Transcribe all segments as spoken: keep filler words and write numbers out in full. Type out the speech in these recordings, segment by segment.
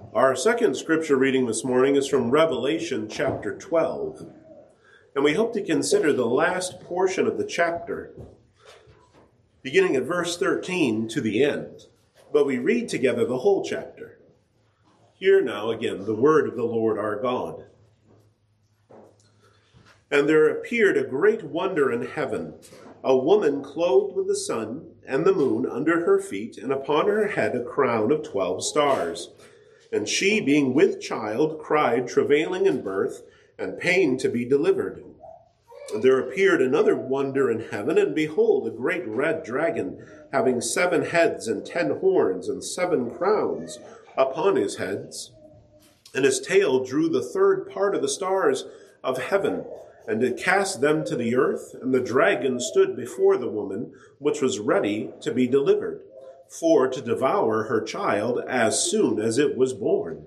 Our second scripture reading this morning is from Revelation chapter twelve, and we hope to consider the last portion of the chapter, beginning at verse thirteen to the end. But we read together the whole chapter. Hear now again the word of the Lord our God. And there appeared a great wonder in heaven, a woman clothed with the sun and the moon under her feet, and upon her head a crown of twelve stars. And she, being with child, cried, travailing in birth, and pain to be delivered. And there appeared another wonder in heaven, and behold, a great red dragon, having seven heads and ten horns, and seven crowns upon his heads. And his tail drew the third part of the stars of heaven, and did cast them to the earth. And the dragon stood before the woman, which was ready to be delivered, for to devour her child as soon as it was born.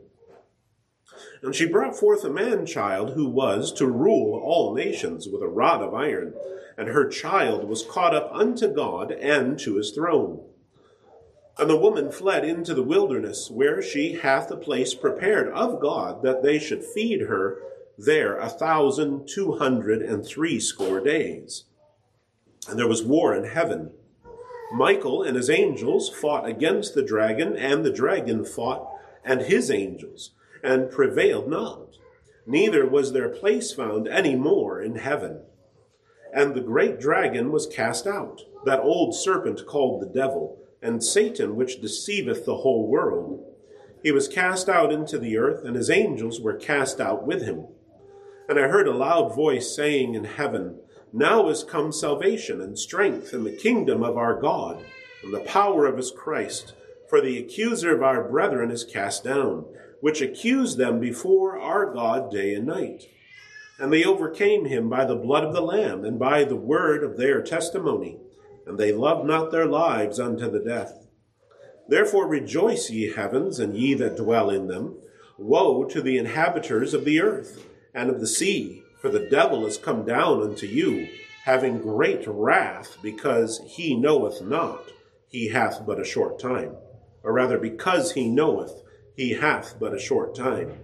And she brought forth a man-child who was to rule all nations with a rod of iron, and her child was caught up unto God and to his throne. And the woman fled into the wilderness, where she hath a place prepared of God, that they should feed her there a thousand two hundred and threescore days. And there was war in heaven. Michael and his angels fought against the dragon, and the dragon fought and his angels, and prevailed not. Neither was their place found any more in heaven. And the great dragon was cast out, that old serpent called the devil, and Satan, which deceiveth the whole world. He was cast out into the earth, and his angels were cast out with him. And I heard a loud voice saying in heaven, Now is come salvation and strength and the kingdom of our God and the power of his Christ. For the accuser of our brethren is cast down, which accused them before our God day and night. And they overcame him by the blood of the Lamb and by the word of their testimony, and they loved not their lives unto the death. Therefore rejoice, ye heavens, and ye that dwell in them. Woe to the inhabitants of the earth and of the sea, for the devil is come down unto you, having great wrath, because he knoweth not, he hath but a short time. Or rather, because he knoweth, he hath but a short time.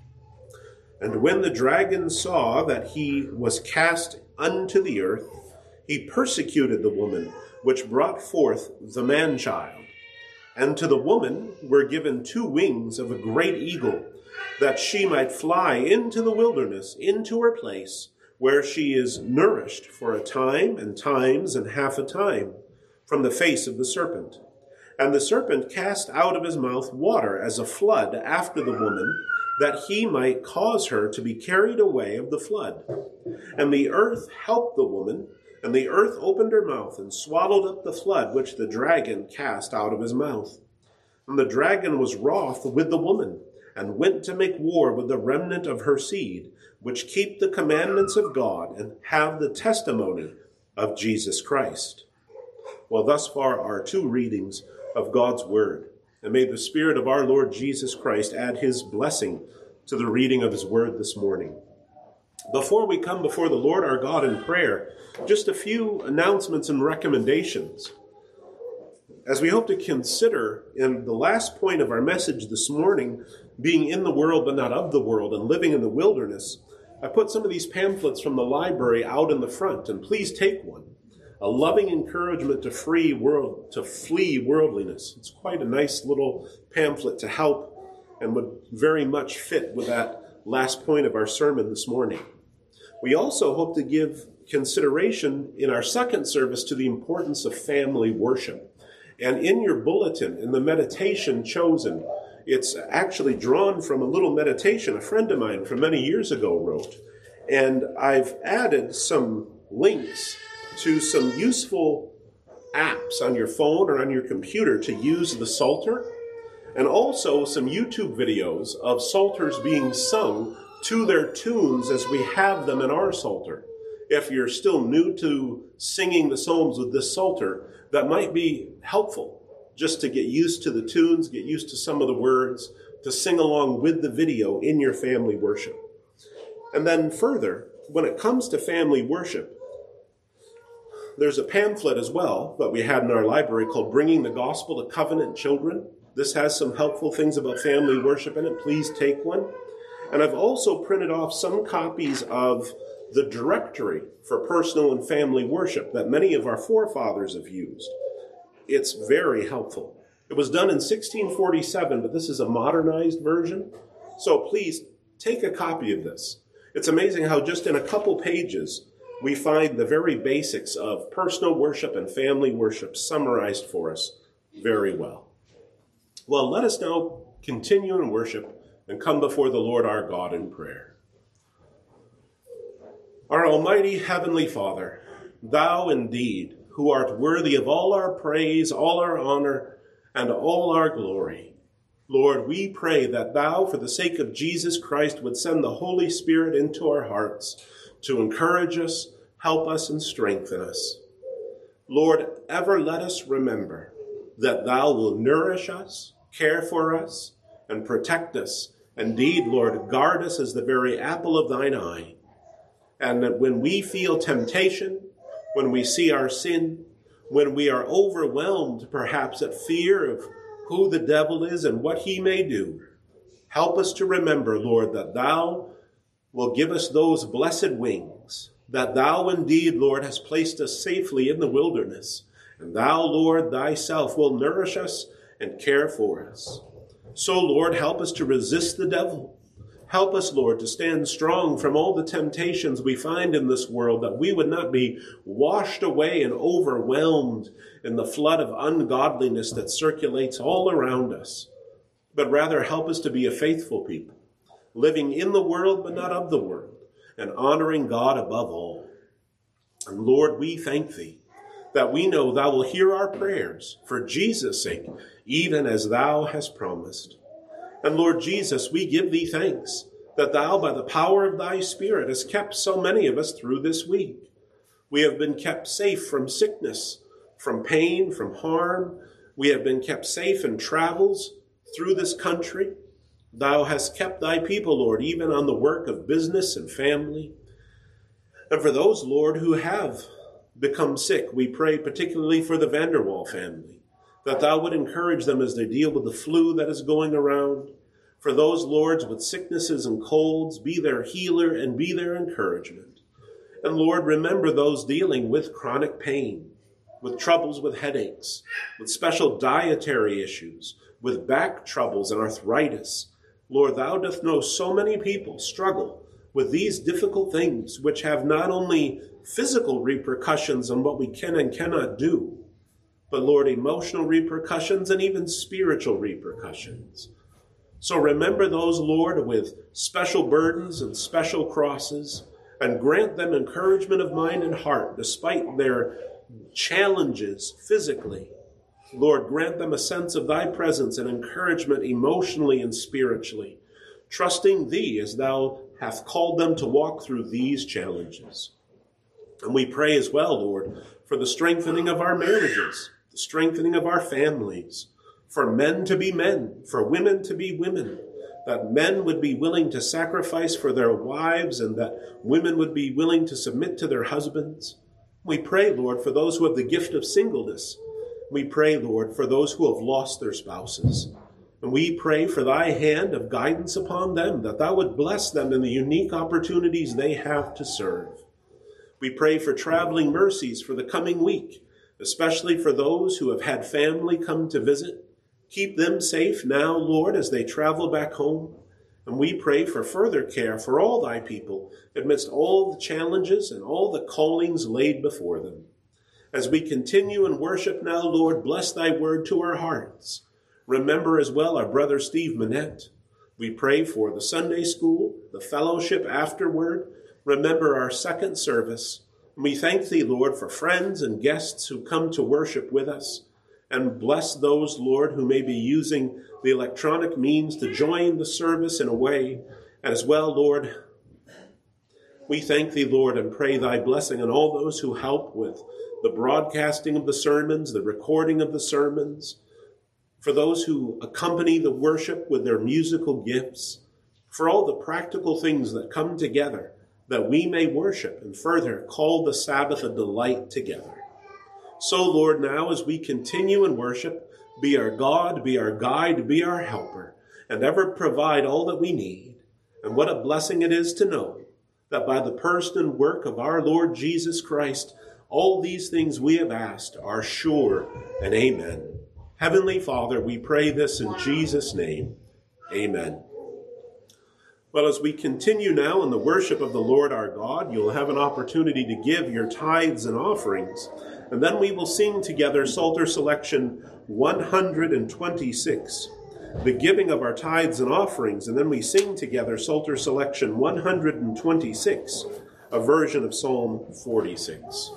And when the dragon saw that he was cast unto the earth, he persecuted the woman which brought forth the man-child. And to the woman were given two wings of a great eagle, that she might fly into the wilderness, into her place, where she is nourished for a time and times and half a time from the face of the serpent. And the serpent cast out of his mouth water as a flood after the woman, that he might cause her to be carried away of the flood. And the earth helped the woman, and the earth opened her mouth and swallowed up the flood which the dragon cast out of his mouth. And the dragon was wroth with the woman, and went to make war with the remnant of her seed, which keep the commandments of God and have the testimony of Jesus Christ. Well, thus far are two readings of God's word. And may the Spirit of our Lord Jesus Christ add his blessing to the reading of his word this morning. Before we come before the Lord our God in prayer, just a few announcements and recommendations. As we hope to consider in the last point of our message this morning, being in the world but not of the world and living in the wilderness, I put some of these pamphlets from the library out in the front, and please take one. A loving encouragement to free world to flee worldliness. It's quite a nice little pamphlet to help and would very much fit with that last point of our sermon this morning. We also hope to give consideration in our second service to the importance of family worship. And in your bulletin, in the meditation chosen, it's actually drawn from a little meditation a friend of mine from many years ago wrote. And I've added some links to some useful apps on your phone or on your computer to use the Psalter, and also some YouTube videos of Psalters being sung to their tunes as we have them in our Psalter. If you're still new to singing the Psalms with this Psalter, that might be helpful just to get used to the tunes, get used to some of the words, to sing along with the video in your family worship. And then further, when it comes to family worship, there's a pamphlet as well that we had in our library called Bringing the Gospel to Covenant Children. This has some helpful things about family worship in it. Please take one. And I've also printed off some copies of the directory for personal and family worship that many of our forefathers have used. It's very helpful. It was done in sixteen forty-seven, but this is a modernized version. So please take a copy of this. It's amazing how just in a couple pages we find the very basics of personal worship and family worship summarized for us very well. Well, let us now continue in worship and come before the Lord our God in prayer. Our almighty heavenly Father, thou indeed, who art worthy of all our praise, all our honor, and all our glory, Lord, we pray that thou, for the sake of Jesus Christ, would send the Holy Spirit into our hearts to encourage us, help us, and strengthen us. Lord, ever let us remember that thou wilt nourish us, care for us, and protect us. Indeed, Lord, guard us as the very apple of thine eye. And that when we feel temptation, when we see our sin, when we are overwhelmed perhaps at fear of who the devil is and what he may do, help us to remember, Lord, that thou will give us those blessed wings, that thou indeed, Lord, hast placed us safely in the wilderness, and thou, Lord, thyself will nourish us and care for us. So, Lord, help us to resist the devil. Help us, Lord, to stand strong from all the temptations we find in this world, that we would not be washed away and overwhelmed in the flood of ungodliness that circulates all around us, but rather help us to be a faithful people, living in the world but not of the world, and honoring God above all. And Lord, we thank thee that we know thou will hear our prayers for Jesus' sake, even as thou hast promised. And Lord Jesus, we give thee thanks that thou, by the power of thy Spirit, hast kept so many of us through this week. We have been kept safe from sickness, from pain, from harm. We have been kept safe in travels through this country. Thou hast kept thy people, Lord, even on the work of business and family. And for those, Lord, who have become sick, we pray particularly for the Vanderwall family, that thou would encourage them as they deal with the flu that is going around. For those, Lords, with sicknesses and colds, be their healer and be their encouragement. And Lord, remember those dealing with chronic pain, with troubles with headaches, with special dietary issues, with back troubles and arthritis. Lord, thou dost know so many people struggle with these difficult things, which have not only physical repercussions on what we can and cannot do, but, Lord, emotional repercussions and even spiritual repercussions. So remember those, Lord, with special burdens and special crosses, and grant them encouragement of mind and heart despite their challenges physically. Lord, grant them a sense of thy presence and encouragement emotionally and spiritually, trusting thee as thou hast called them to walk through these challenges. And we pray as well, Lord, for the strengthening of our marriages, the strengthening of our families, for men to be men, for women to be women, that men would be willing to sacrifice for their wives and that women would be willing to submit to their husbands. We pray, Lord, for those who have the gift of singleness. We pray, Lord, for those who have lost their spouses. And we pray for thy hand of guidance upon them, that thou would bless them in the unique opportunities they have to serve. We pray for traveling mercies for the coming week, especially for those who have had family come to visit. Keep them safe now, Lord, as they travel back home. And we pray for further care for all thy people amidst all the challenges and all the callings laid before them. As we continue in worship now, Lord, bless thy word to our hearts. Remember as well our brother Steve Manette. We pray for the Sunday school, the fellowship afterward. Remember our second service. And we thank thee, Lord, for friends and guests who come to worship with us. And bless those, Lord, who may be using the electronic means to join the service in a way. As well, Lord, we thank thee, Lord, and pray thy blessing on all those who help with the broadcasting of the sermons, the recording of the sermons, for those who accompany the worship with their musical gifts, for all the practical things that come together that we may worship and further call the Sabbath a delight together. So, Lord, now as we continue in worship, Be our God, be our guide, be our helper, and ever provide all that we need. And what a blessing it is to know that by the person and work of our Lord Jesus Christ, all these things we have asked are sure and amen. Heavenly Father, we pray this in Jesus' name. Amen. Well, as we continue now in the worship of the Lord our God, you'll have an opportunity to give your tithes and offerings, and then we will sing together Psalter Selection one hundred twenty-six, the giving of our tithes and offerings, and then we sing together Psalter Selection one hundred twenty-six, a version of Psalm forty-six.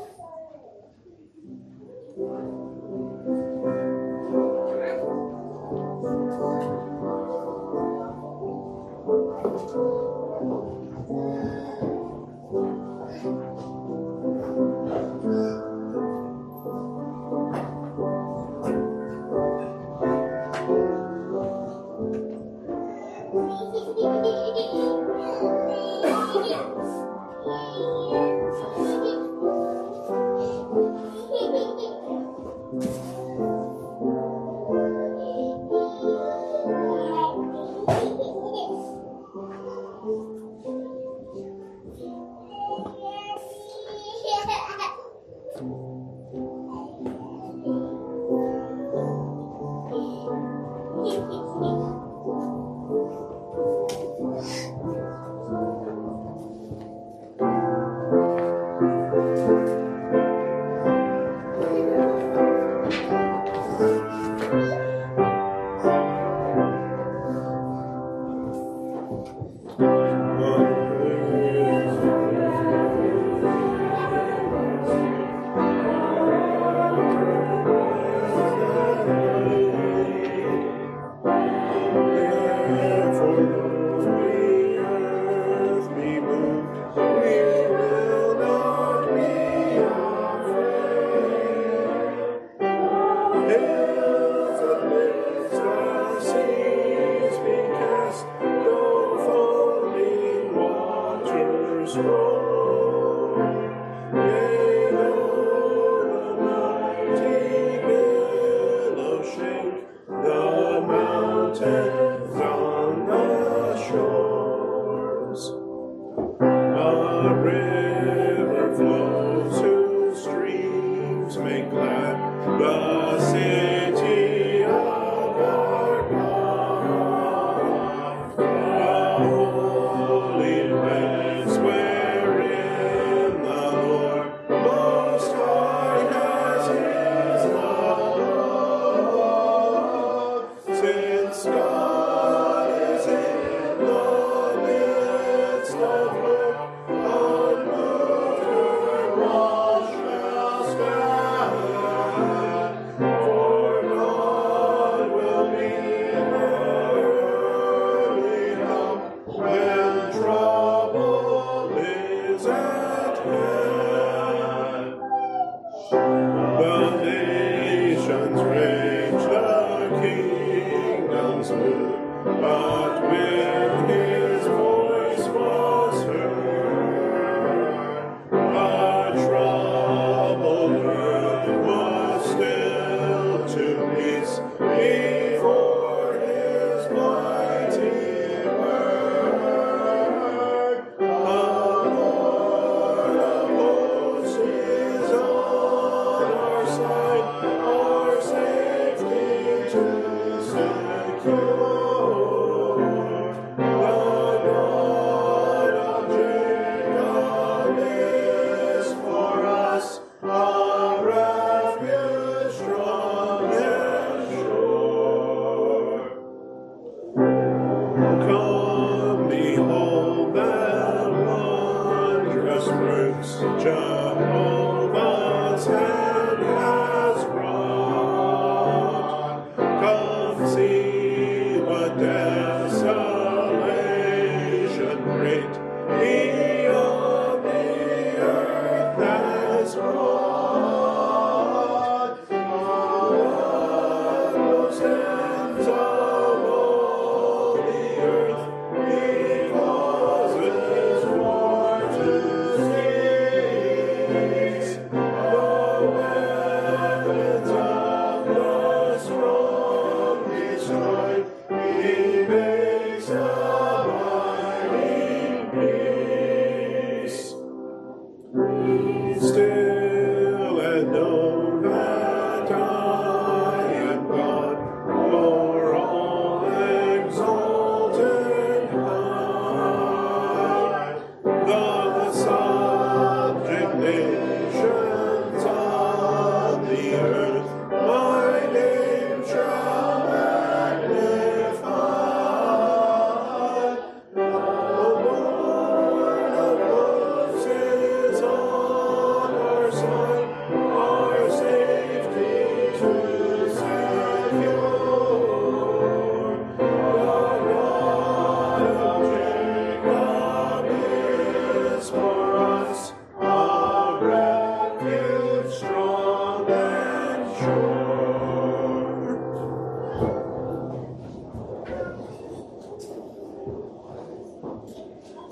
Oh,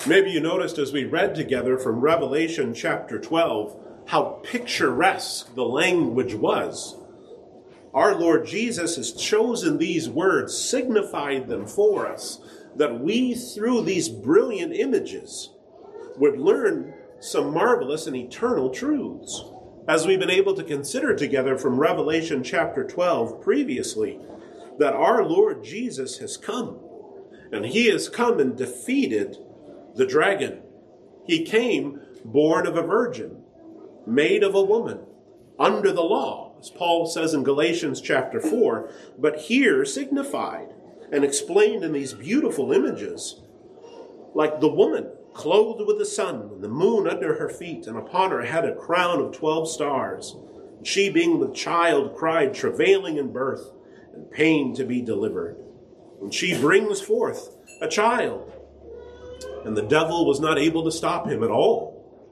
Maybe you noticed as we read together from Revelation chapter twelve how picturesque the language was. Our Lord Jesus has chosen these words, signified them for us, that we, through these brilliant images, would learn some marvelous and eternal truths. As we've been able to consider together from Revelation chapter twelve previously, that our Lord Jesus has come, and he has come and defeated the dragon. He came born of a virgin, made of a woman, under the law, as Paul says in Galatians chapter four, but here signified and explained in these beautiful images, like the woman clothed with the sun and the moon under her feet, and upon her head a crown of twelve stars. And she, being with child, cried, travailing in birth, and pain to be delivered. And she brings forth a child, and the devil was not able to stop him at all.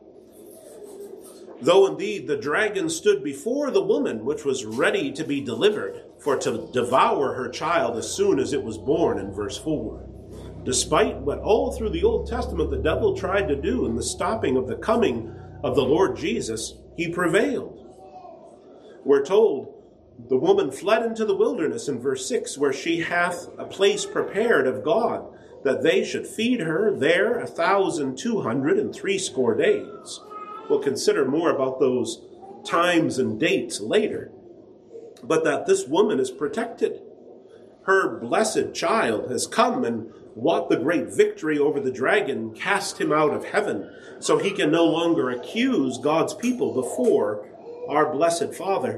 Though indeed the dragon stood before the woman, which was ready to be delivered, for to devour her child as soon as it was born, in verse four. Despite what all through the Old Testament the devil tried to do in the stopping of the coming of the Lord Jesus, he prevailed. We're told the woman fled into the wilderness in verse six, where she hath a place prepared of God, that they should feed her there a thousand two hundred and threescore days. We'll consider more about those times and dates later. But that this woman is protected. Her blessed child has come and wrought the great victory over the dragon, cast him out of heaven, so he can no longer accuse God's people before our blessed Father.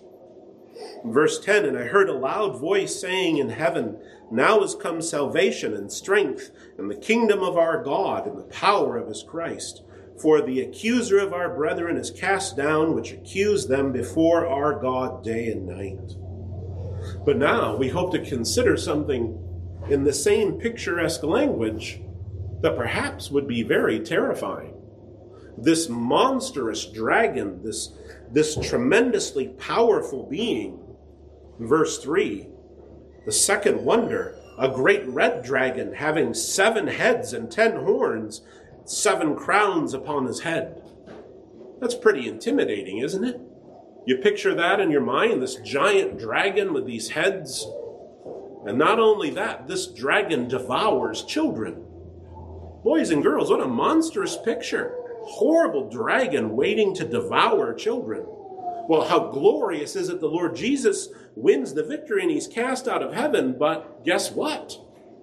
Verse ten, and I heard a loud voice saying in heaven, now is come salvation and strength and the kingdom of our God and the power of his Christ. For the accuser of our brethren is cast down, which accused them before our God day and night. But now we hope to consider something in the same picturesque language that perhaps would be very terrifying. This monstrous dragon, this, this tremendously powerful being, verse three, the second wonder, a great red dragon having seven heads and ten horns, seven crowns upon his head. That's pretty intimidating, isn't it? You picture that in your mind, this giant dragon with these heads. And not only that, this dragon devours children. Boys and girls, what a monstrous picture. Horrible dragon waiting to devour children. Well, how glorious is it the Lord Jesus wins the victory and he's cast out of heaven, but guess what?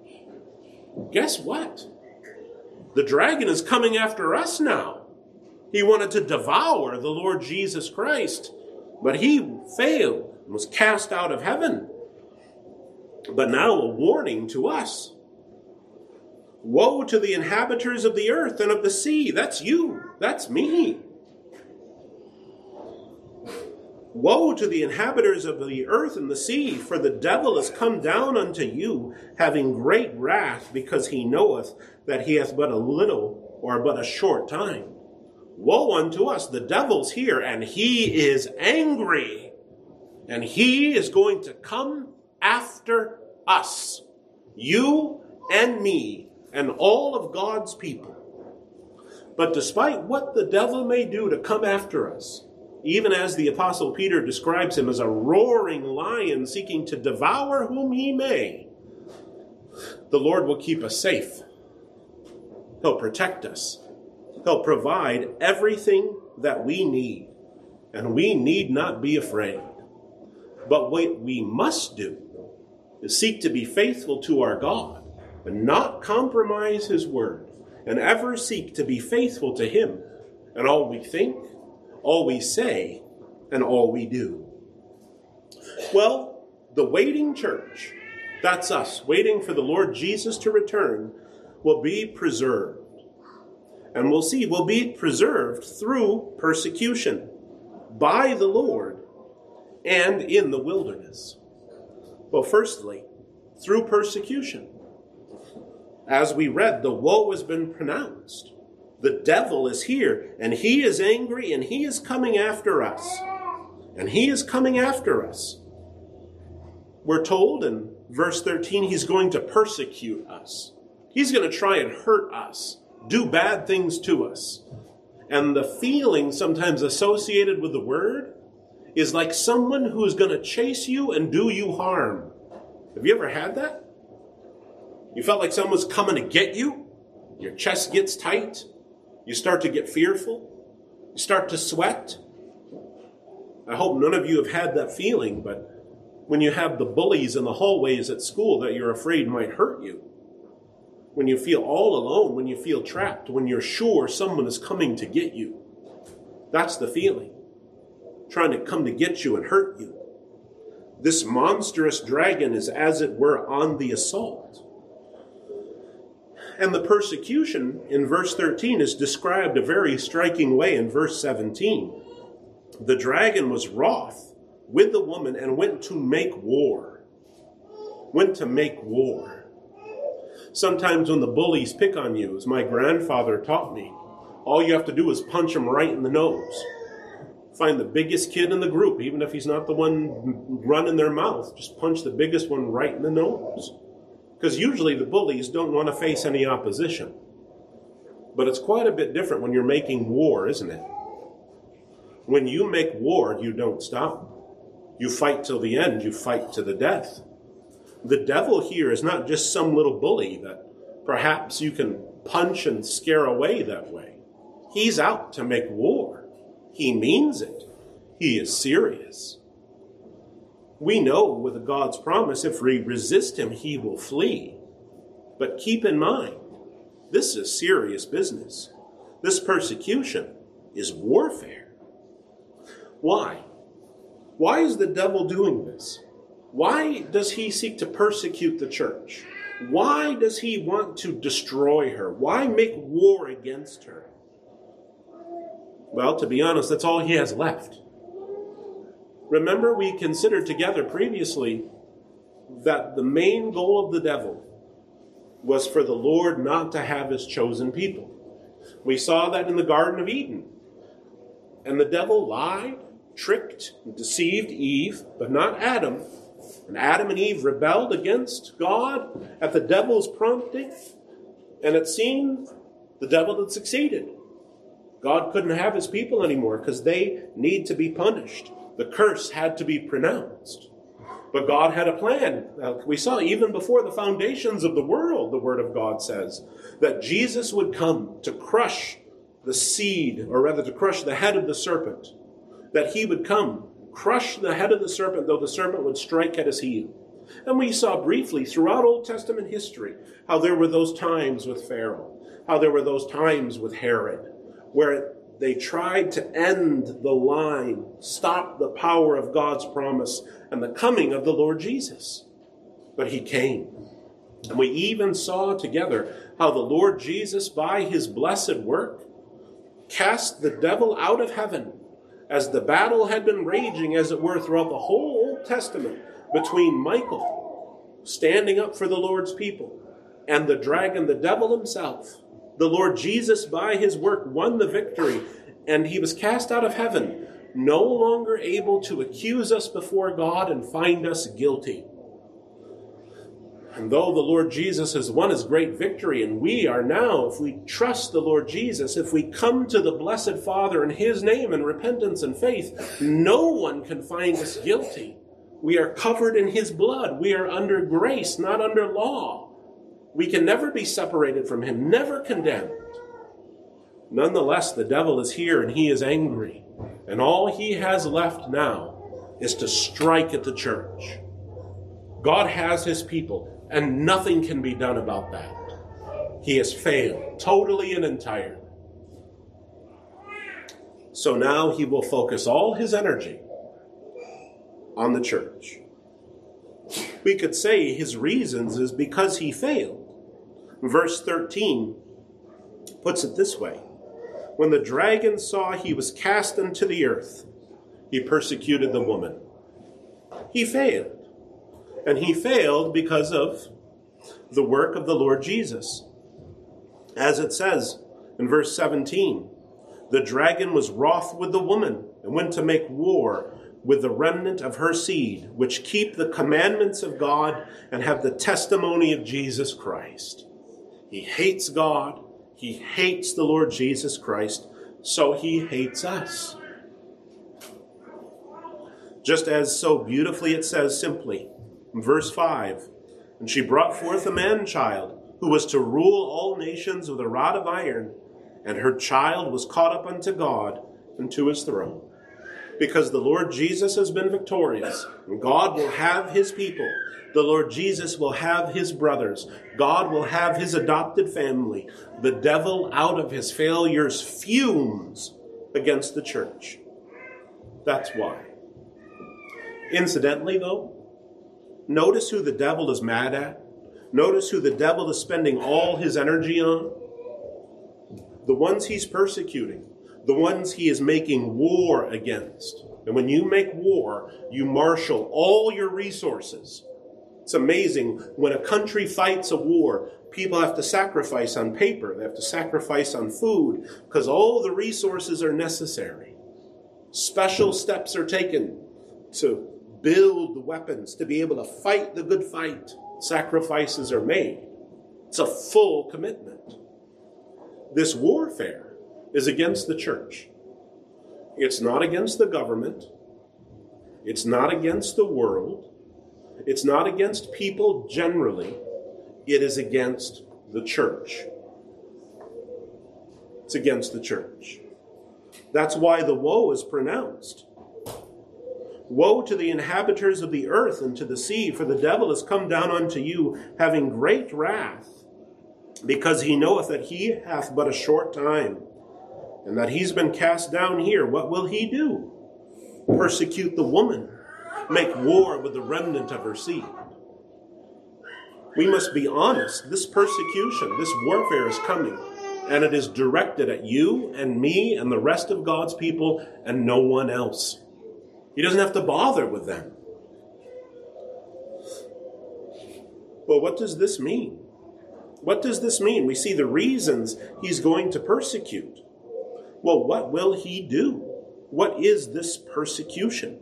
Guess what? The dragon is coming after us now. He wanted to devour the Lord Jesus Christ, but he failed and was cast out of heaven. But now a warning to us. Woe to the inhabitants of the earth and of the sea. That's you. That's me. Woe to the inhabitants of the earth and the sea, for the devil is come down unto you, having great wrath, because he knoweth that he hath but a little or but a short time. Woe unto us, the devil's here, and he is angry, and he is going to come after us, you and me, and all of God's people. But despite what the devil may do to come after us, even as the Apostle Peter describes him as a roaring lion seeking to devour whom he may, the Lord will keep us safe. He'll protect us. He'll provide everything that we need, and we need not be afraid. But what we must do is seek to be faithful to our God and not compromise his word, and ever seek to be faithful to him in all we think, all we say, and all we do. Well, the waiting church, that's us, waiting for the Lord Jesus to return, will be preserved. And we'll see, will be preserved through persecution by the Lord and in the wilderness. Well, firstly, through persecution. As we read, the woe has been pronounced. The devil is here, and he is angry, and he is coming after us. And he is coming after us. We're told in verse thirteen, he's going to persecute us. He's going to try and hurt us. do bad things to us. And the feeling sometimes associated with the word is like someone who is going to chase you and do you harm. Have you ever had that? You felt like someone's coming to get you? Your chest gets tight. You start to get fearful. You start to sweat. I hope none of you have had that feeling, but when you have the bullies in the hallways at school that you're afraid might hurt you, when you feel all alone, when you feel trapped, when you're sure someone is coming to get you, that's the feeling. Trying to come to get you and hurt you. This monstrous dragon is, as it were, on the assault. And the persecution in verse thirteen is described a very striking way in verse seventeen. The dragon was wroth with the woman and went to make war. Went to make war. Sometimes when the bullies pick on you, as my grandfather taught me, all you have to do is punch them right in the nose. Find the biggest kid in the group, even if he's not the one running their mouth. Just punch the biggest one right in the nose. Because usually the bullies don't want to face any opposition. But it's quite a bit different when you're making war, isn't it? When you make war, you don't stop. You fight till the end. You fight to the death. The devil here is not just some little bully that perhaps you can punch and scare away that way. He's out to make war. He means it. He is serious. We know with God's promise, if we resist him, he will flee. But keep in mind, this is serious business. This persecution is warfare. Why? Why is the devil doing this? Why does he seek to persecute the church? Why does he want to destroy her? Why make war against her? Well, to be honest, that's all he has left. Remember, we considered together previously that the main goal of the devil was for the Lord not to have his chosen people. We saw that in the Garden of Eden. And the devil lied, tricked, and deceived Eve, but not Adam. And Adam and Eve rebelled against God at the devil's prompting. And it seemed the devil had succeeded. God couldn't have his people anymore because they need to be punished. The curse had to be pronounced. But God had a plan. Uh, we saw even before the foundations of the world, the Word of God says, that Jesus would come to crush the seed, or rather to crush the head of the serpent. That he would come, crush the head of the serpent, though the serpent would strike at his heel. And we saw briefly throughout Old Testament history how there were those times with Pharaoh, how there were those times with Herod, where they tried to end the line, stop the power of God's promise and the coming of the Lord Jesus. But he came. And we even saw together how the Lord Jesus, by his blessed work, cast the devil out of heaven as the battle had been raging, as it were, throughout the whole Old Testament between Michael, standing up for the Lord's people, and the dragon, the devil himself. The Lord Jesus, by his work, won the victory, and he was cast out of heaven, no longer able to accuse us before God and find us guilty. And though the Lord Jesus has won his great victory, and we are now, if we trust the Lord Jesus, if we come to the blessed Father in his name in repentance and faith, no one can find us guilty. We are covered in his blood. We are under grace, not under law. We can never be separated from him, never condemned. Nonetheless, the devil is here and he is angry. And all he has left now is to strike at the church. God has his people, and nothing can be done about that. He has failed, totally and entirely. So now he will focus all his energy on the church. We could say his reasons is because he failed. Verse thirteen puts it this way. When the dragon saw he was cast into the earth, he persecuted the woman. He failed. And he failed because of the work of the Lord Jesus. As it says in verse seventeen, the dragon was wroth with the woman and went to make war with the remnant of her seed, which keep the commandments of God and have the testimony of Jesus Christ. He hates God. He hates the Lord Jesus Christ, so he hates us. Just as so beautifully it says simply, in verse five, and she brought forth a man-child, who was to rule all nations with a rod of iron, and her child was caught up unto God and to his throne. Because the Lord Jesus has been victorious, and God will have his people. The Lord Jesus will have his brothers. God will have his adopted family. The devil, out of his failures, fumes against the church. That's why. Incidentally, though, notice who the devil is mad at. Notice who the devil is spending all his energy on. The ones he's persecuting. The ones he is making war against. And when you make war, you marshal all your resources. It's amazing. When a country fights a war, people have to sacrifice on paper. They have to sacrifice on food because all the resources are necessary. Special steps are taken to build the weapons to be able to fight the good fight. Sacrifices are made. It's a full commitment. This warfare is against the church. It's not against the government. It's not against the world. It's not against people generally. It is against the church. It's against the church. That's why the woe is pronounced. Woe to the inhabitants of the earth and to the sea, for the devil is come down unto you, having great wrath, because he knoweth that he hath but a short time, and that he's been cast down here. What will he do? Persecute the woman, make war with the remnant of her seed. We must be honest. This persecution, this warfare is coming, and it is directed at you and me and the rest of God's people and no one else. He doesn't have to bother with them. Well, what does this mean? What does this mean? We see the reasons he's going to persecute. Well, what will he do? What is this persecution?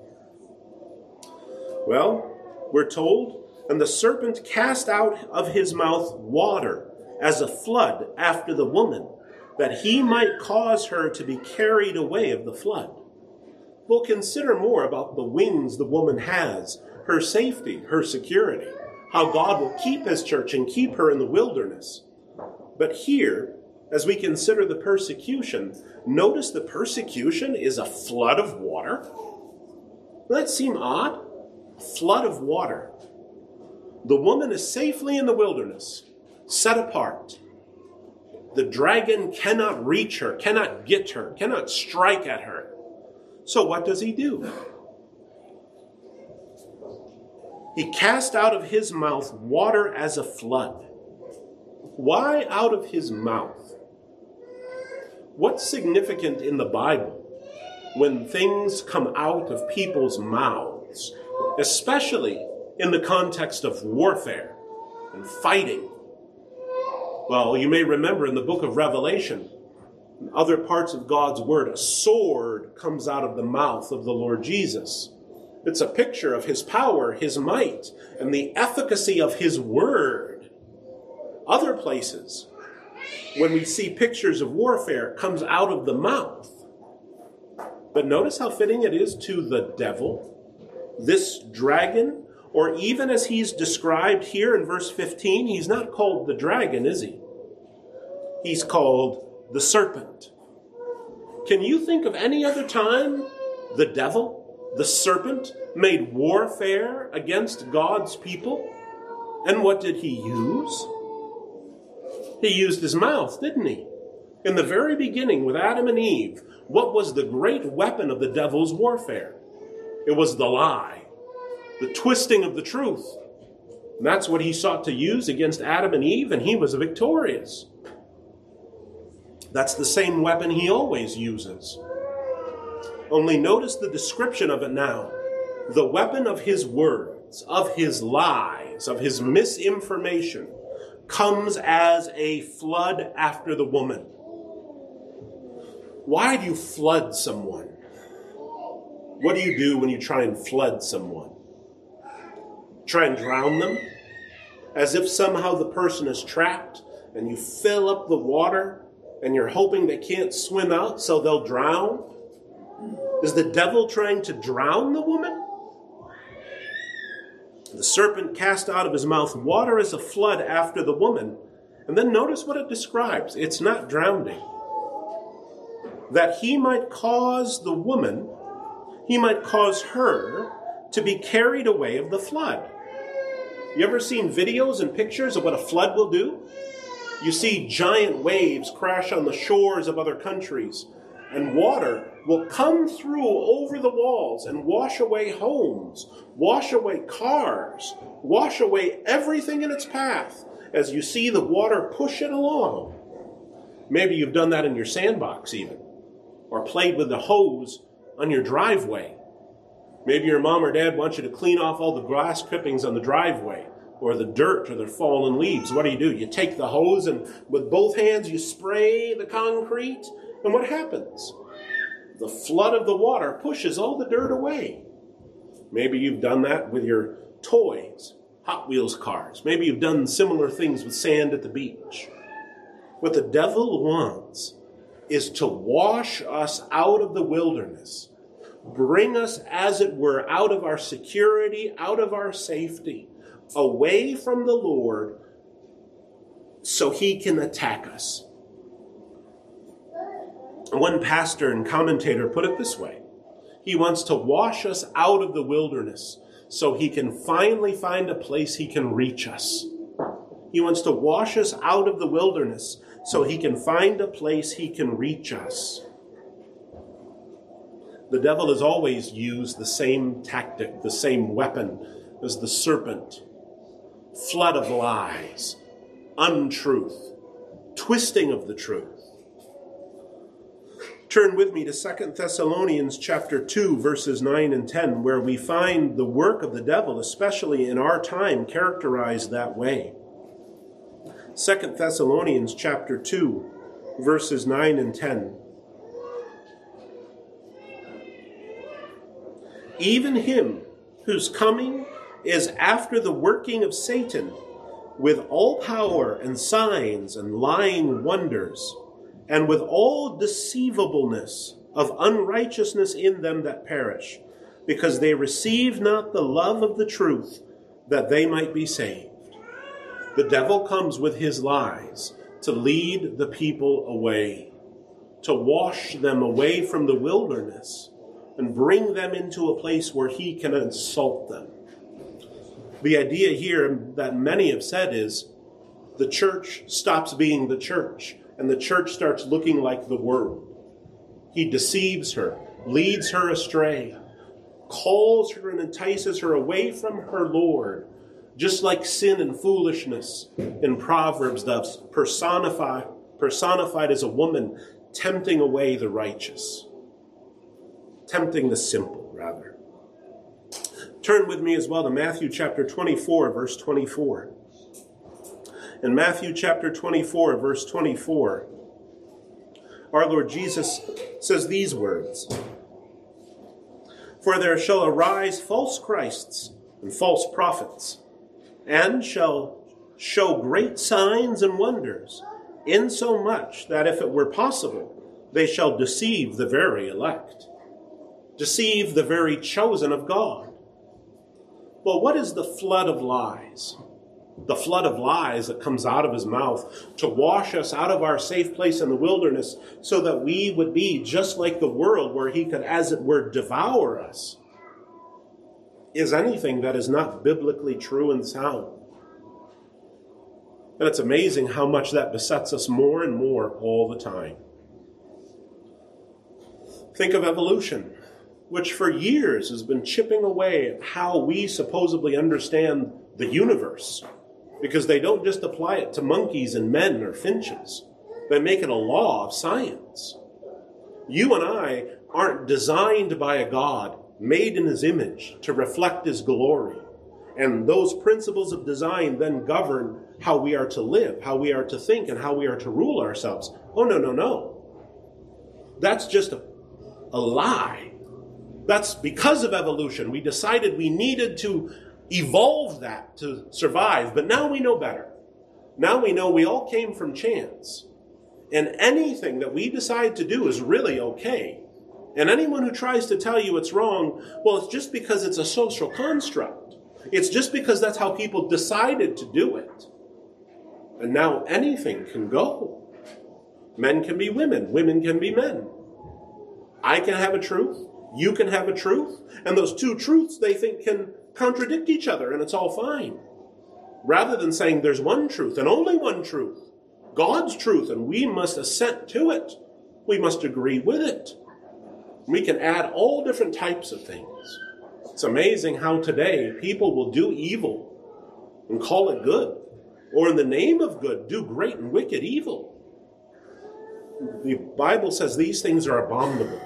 Well, we're told, and the serpent cast out of his mouth water as a flood after the woman, that he might cause her to be carried away of the flood. We'll consider more about the wings the woman has, her safety, her security, how God will keep his church and keep her in the wilderness. But here, as we consider the persecution, notice the persecution is a flood of water. Doesn't that seem odd? A flood of water. The woman is safely in the wilderness, set apart. The dragon cannot reach her, cannot get her, cannot strike at her. So what does he do? He cast out of his mouth water as a flood. Why out of his mouth? What's significant in the Bible when things come out of people's mouths, especially in the context of warfare and fighting? Well, you may remember in the book of Revelation, in other parts of God's word, a sword comes out of the mouth of the Lord Jesus. It's a picture of his power, his might, and the efficacy of his word. Other places, when we see pictures of warfare, comes out of the mouth. But notice how fitting it is to the devil, this dragon, or even as he's described here in verse fifteen, he's not called the dragon, is he? He's called the serpent. Can you think of any other time the devil, the serpent, made warfare against God's people? And what did he use? He used his mouth, didn't he? In the very beginning with Adam and Eve, what was the great weapon of the devil's warfare? It was the lie, the twisting of the truth. And that's what he sought to use against Adam and Eve, and he was victorious. That's the same weapon he always uses. Only notice the description of it now. The weapon of his words, of his lies, of his misinformation, comes as a flood after the woman. Why do you flood someone? What do you do when you try and flood someone? Try and drown them? As if somehow the person is trapped and you fill up the water and you're hoping they can't swim out so they'll drown? Is the devil trying to drown the woman? The serpent cast out of his mouth water as a flood after the woman. And then notice what it describes. It's not drowning. That he might cause the woman, he might cause her to be carried away of the flood. You ever seen videos and pictures of what a flood will do? You see giant waves crash on the shores of other countries, and water will come through over the walls and wash away homes, wash away cars, wash away everything in its path as you see the water push it along. Maybe you've done that in your sandbox even, or played with the hose on your driveway. Maybe your mom or dad wants you to clean off all the grass clippings on the driveway, or the dirt or the fallen leaves. What do you do? You take the hose and with both hands you spray the concrete, and what happens? The flood of the water pushes all the dirt away. Maybe you've done that with your toys, Hot Wheels cars. Maybe you've done similar things with sand at the beach. What the devil wants is to wash us out of the wilderness, bring us, as it were, out of our security, out of our safety, away from the Lord, so he can attack us. One pastor and commentator put it this way: he wants to wash us out of the wilderness so he can finally find a place he can reach us. He wants to wash us out of the wilderness so he can find a place he can reach us. The devil has always used the same tactic, the same weapon as the serpent. Flood of lies, untruth, twisting of the truth. Turn with me to Second Thessalonians chapter two, verses nine and ten, where we find the work of the devil, especially in our time, characterized that way. Second Thessalonians chapter two, verses nine and ten. Even him whose coming is after the working of Satan, with all power and signs and lying wonders, and with all deceivableness of unrighteousness in them that perish, because they receive not the love of the truth, that they might be saved. The devil comes with his lies to lead the people away, to wash them away from the wilderness, and bring them into a place where he can insult them. The idea here that many have said is the church stops being the church, and the church starts looking like the world. He deceives her, leads her astray, calls her and entices her away from her Lord, just like sin and foolishness in Proverbs does, personified, personified as a woman tempting away the righteous, tempting the simple, rather. Turn with me as well to Matthew chapter twenty-four, verse twenty-four. In Matthew chapter twenty-four, verse twenty-four, our Lord Jesus says these words: "For there shall arise false Christs and false prophets, and shall show great signs and wonders, insomuch that if it were possible, they shall deceive the very elect, deceive the very chosen of God." Well, what is the flood of lies? The flood of lies that comes out of his mouth to wash us out of our safe place in the wilderness so that we would be just like the world, where he could, as it were, devour us, is anything that is not biblically true and sound. And it's amazing how much that besets us more and more all the time. Think of evolution, which for years has been chipping away at how we supposedly understand the universe, because they don't just apply it to monkeys and men or finches. They make it a law of science. You and I aren't designed by a God made in his image to reflect his glory. And those principles of design then govern how we are to live, how we are to think, and how we are to rule ourselves. Oh, no, no, no. That's just a, a lie. That's because of evolution. We decided we needed to evolve that to survive, but now we know better. Now we know we all came from chance. And anything that we decide to do is really okay. And anyone who tries to tell you it's wrong, well, it's just because it's a social construct. It's just because that's how people decided to do it. And now anything can go. Men can be women. Women can be men. I can have a truth. You can have a truth. And those two truths they think can contradict each other, and it's all fine. Rather than saying there's one truth and only one truth, God's truth, and we must assent to it. We must agree with it. We can add all different types of things. It's amazing how today people will do evil and call it good, or in the name of good, do great and wicked evil. The Bible says these things are abominable.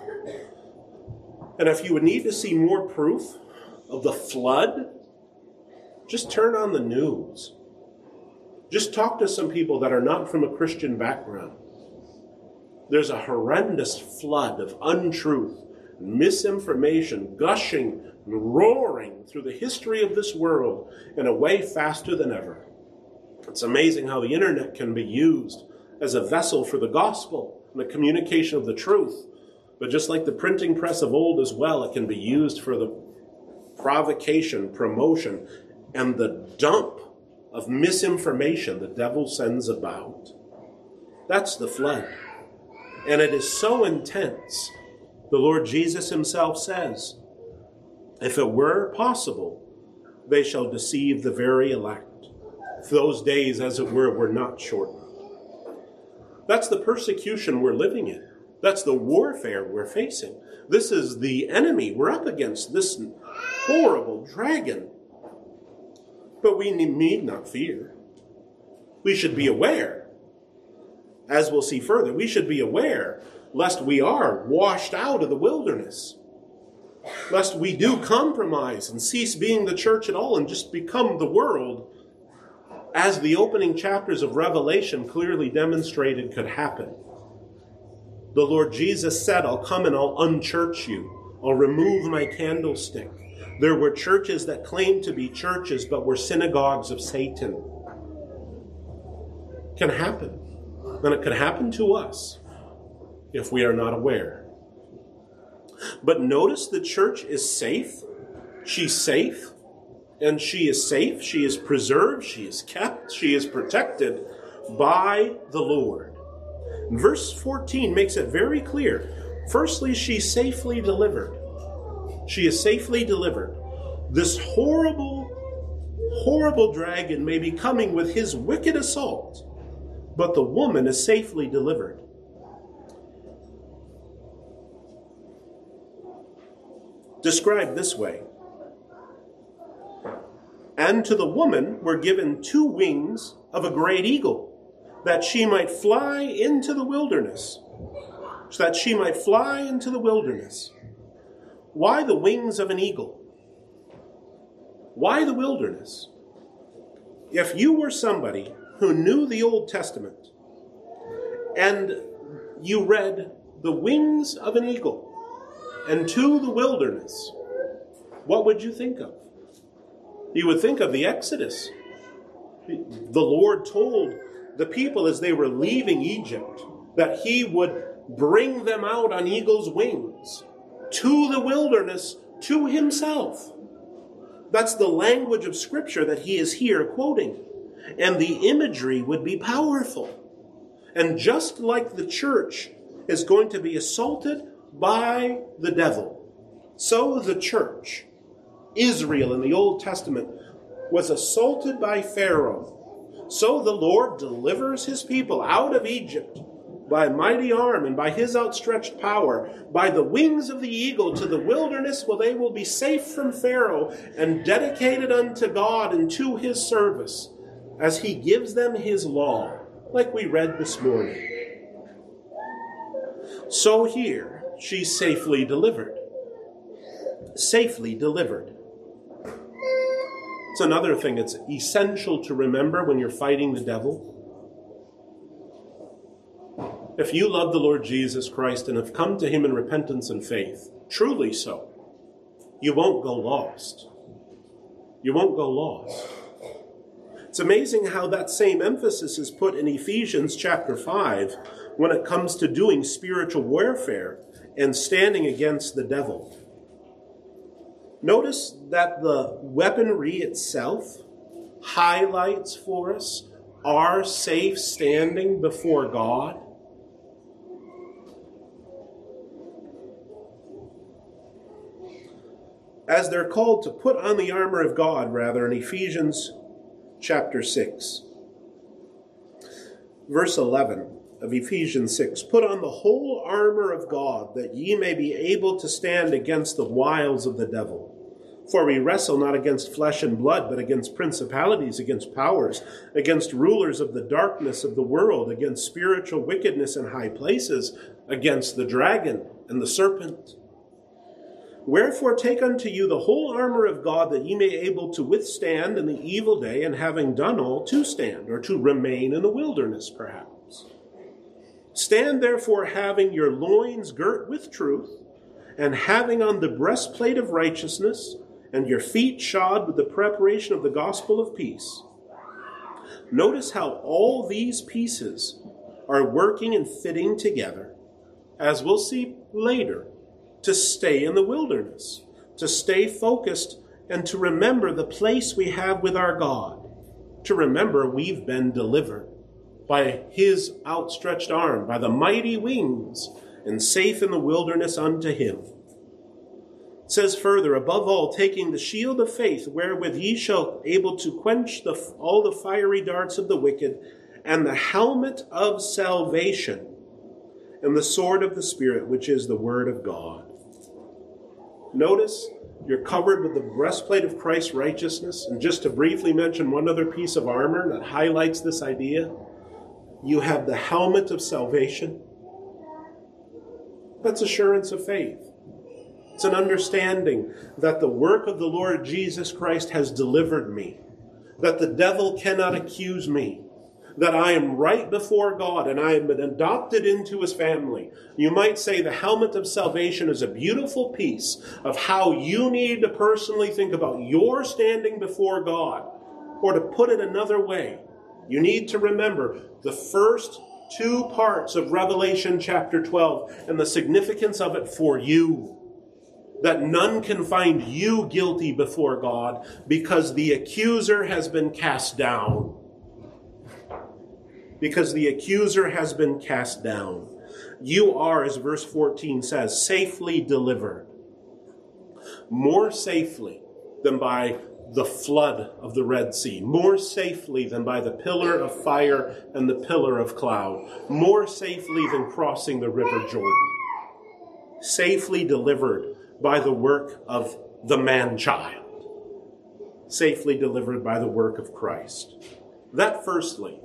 And if you would need to see more proof of the flood, just turn on the news. Just talk to some people that are not from a Christian background. There's a horrendous flood of untruth, misinformation, gushing, roaring through the history of this world in a way faster than ever. It's amazing how the internet can be used as a vessel for the gospel and the communication of the truth. But just like the printing press of old as well, it can be used for the provocation, promotion, and the dump of misinformation the devil sends about. That's the flood. And it is so intense. The Lord Jesus himself says, if it were possible, they shall deceive the very elect. If those days, as it were, were not shortened. That's the persecution we're living in. That's the warfare we're facing. This is the enemy we're up against, this horrible dragon. But we need not fear. We should be aware. As we'll see further, we should be aware lest we are washed out of the wilderness. Lest we do compromise and cease being the church at all and just become the world, as the opening chapters of Revelation clearly demonstrated could happen. The Lord Jesus said, I'll come and I'll unchurch you. I'll remove my candlestick. There were churches that claimed to be churches but were synagogues of Satan. It can happen. And it could happen to us if we are not aware. But notice the church is safe. She's safe. And she is safe. She is preserved. She is kept. She is protected by the Lord. Verse fourteen makes it very clear. Firstly, she's safely delivered. She is safely delivered. This horrible, horrible dragon may be coming with his wicked assault, but the woman is safely delivered. Described this way. And to the woman were given two wings of a great eagle, that she might fly into the wilderness. So that she might fly into the wilderness. Why the wings of an eagle? Why the wilderness? If you were somebody who knew the Old Testament and you read the wings of an eagle and to the wilderness, what would you think of? You would think of the Exodus. The Lord told the people as they were leaving Egypt that he would bring them out on eagle's wings to the wilderness, to himself. That's the language of Scripture that he is here quoting. And the imagery would be powerful. And just like the church is going to be assaulted by the devil, so the church, Israel in the Old Testament, was assaulted by Pharaoh. So the Lord delivers his people out of Egypt by a mighty arm and by his outstretched power, by the wings of the eagle to the wilderness, where they will be safe from Pharaoh and dedicated unto God and to his service as he gives them his law, like we read this morning. So here, she's safely delivered. Safely delivered. It's another thing it's essential to remember when you're fighting the devil. If you love the Lord Jesus Christ and have come to him in repentance and faith, truly so, you won't go lost. You won't go lost. It's amazing how that same emphasis is put in Ephesians chapter five when it comes to doing spiritual warfare and standing against the devil. Notice that the weaponry itself highlights for us our safe standing before God. As they're called to put on the armor of God, rather, in Ephesians chapter six. Verse eleven of Ephesians six. Put on the whole armor of God, that ye may be able to stand against the wiles of the devil. For we wrestle not against flesh and blood, but against principalities, against powers, against rulers of the darkness of the world, against spiritual wickedness in high places, against the dragon and the serpent. Wherefore take unto you the whole armor of God, that ye may be able to withstand in the evil day, and having done all, to stand, or to remain in the wilderness, perhaps. Stand therefore, having your loins girt with truth, and having on the breastplate of righteousness, and your feet shod with the preparation of the gospel of peace. Notice how all these pieces are working and fitting together, as we'll see later, to stay in the wilderness, to stay focused, and to remember the place we have with our God, to remember we've been delivered by his outstretched arm, by the mighty wings, and safe in the wilderness unto him. It says further, above all, taking the shield of faith, wherewith ye shall be able to quench the, all the fiery darts of the wicked, and the helmet of salvation, and the sword of the Spirit, which is the word of God. Notice you're covered with the breastplate of Christ's righteousness. And just to briefly mention one other piece of armor that highlights this idea, you have the helmet of salvation. That's assurance of faith. It's an understanding that the work of the Lord Jesus Christ has delivered me, that the devil cannot accuse me, that I am right before God and I have been adopted into his family. You might say the helmet of salvation is a beautiful piece of how you need to personally think about your standing before God. Or to put it another way, you need to remember the first two parts of Revelation chapter twelve and the significance of it for you. That none can find you guilty before God because the accuser has been cast down. Because the accuser has been cast down. You are, as verse fourteen says, safely delivered. More safely than by the flood of the Red Sea. More safely than by the pillar of fire and the pillar of cloud. More safely than crossing the river Jordan. Safely delivered by the work of the man-child. Safely delivered by the work of Christ. That firstly.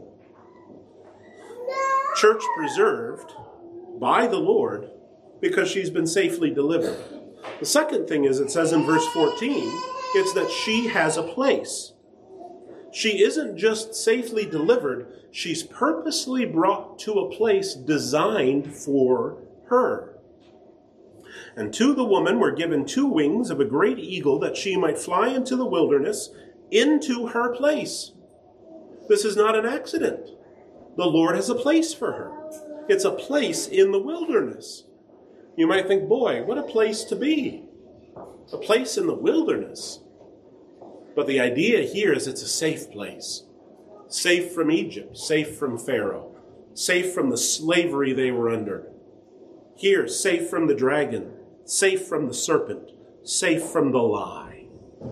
Church preserved by the Lord because she's been safely delivered. The second thing is, it says in verse fourteen, it's that she has a place. She isn't just safely delivered, she's purposely brought to a place designed for her. And to the woman were given two wings of a great eagle, that she might fly into the wilderness, into her place. This is not an accident. The Lord has a place for her. It's a place in the wilderness. You might think, boy, what a place to be. A place in the wilderness. But the idea here is it's a safe place. Safe from Egypt, safe from Pharaoh, safe from the slavery they were under. Here, safe from the dragon, safe from the serpent, safe from the lie.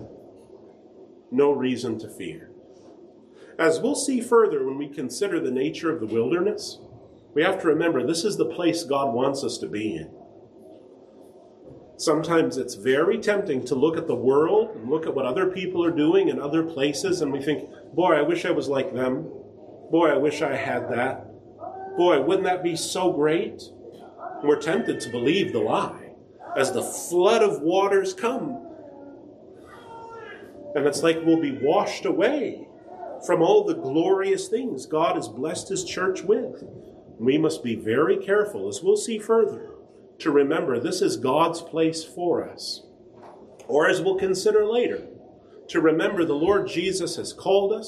No reason to fear. As we'll see further when we consider the nature of the wilderness, we have to remember this is the place God wants us to be in. Sometimes it's very tempting to look at the world and look at what other people are doing in other places, and we think, boy, I wish I was like them. Boy, I wish I had that. Boy, wouldn't that be so great? And we're tempted to believe the lie as the flood of waters come. And it's like we'll be washed away from all the glorious things God has blessed his church with. We must be very careful, as we'll see further, to remember this is God's place for us. Or as we'll consider later, to remember the Lord Jesus has called us,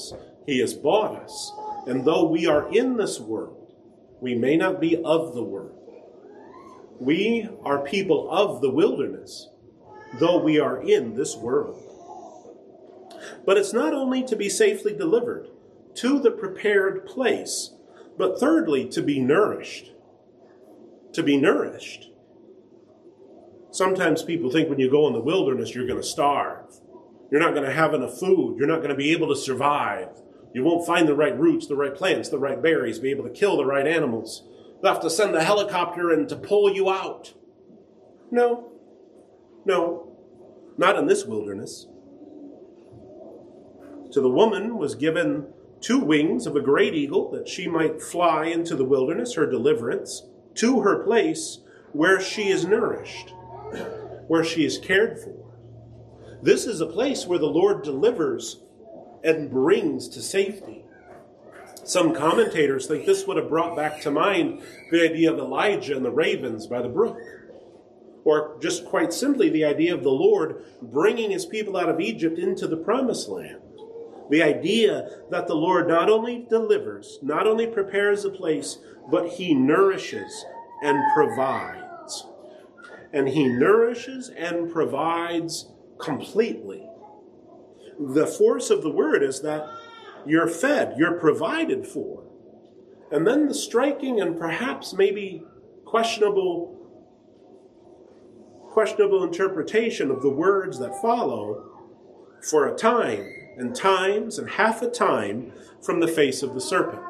He has bought us. And though we are in this world, we may not be of the world. We are people of the wilderness, though we are in this world. But it's not only to be safely delivered to the prepared place, but thirdly, to be nourished. To be nourished. Sometimes people think when you go in the wilderness, you're going to starve. You're not going to have enough food. You're not going to be able to survive. You won't find the right roots, the right plants, the right berries, be able to kill the right animals. They'll have to send a helicopter in to pull you out. No. No. Not in this wilderness. To the woman was given two wings of a great eagle, that she might fly into the wilderness, her deliverance, to her place where she is nourished, where she is cared for. This is a place where the Lord delivers and brings to safety. Some commentators think this would have brought back to mind the idea of Elijah and the ravens by the brook. Or just quite simply the idea of the Lord bringing his people out of Egypt into the promised land. The idea that the Lord not only delivers, not only prepares a place, but he nourishes and provides. And he nourishes and provides completely. The force of the word is that you're fed, you're provided for. And then the striking and perhaps maybe questionable, questionable interpretation of the words that follow, for a time, and times, and half a time, from the face of the serpent.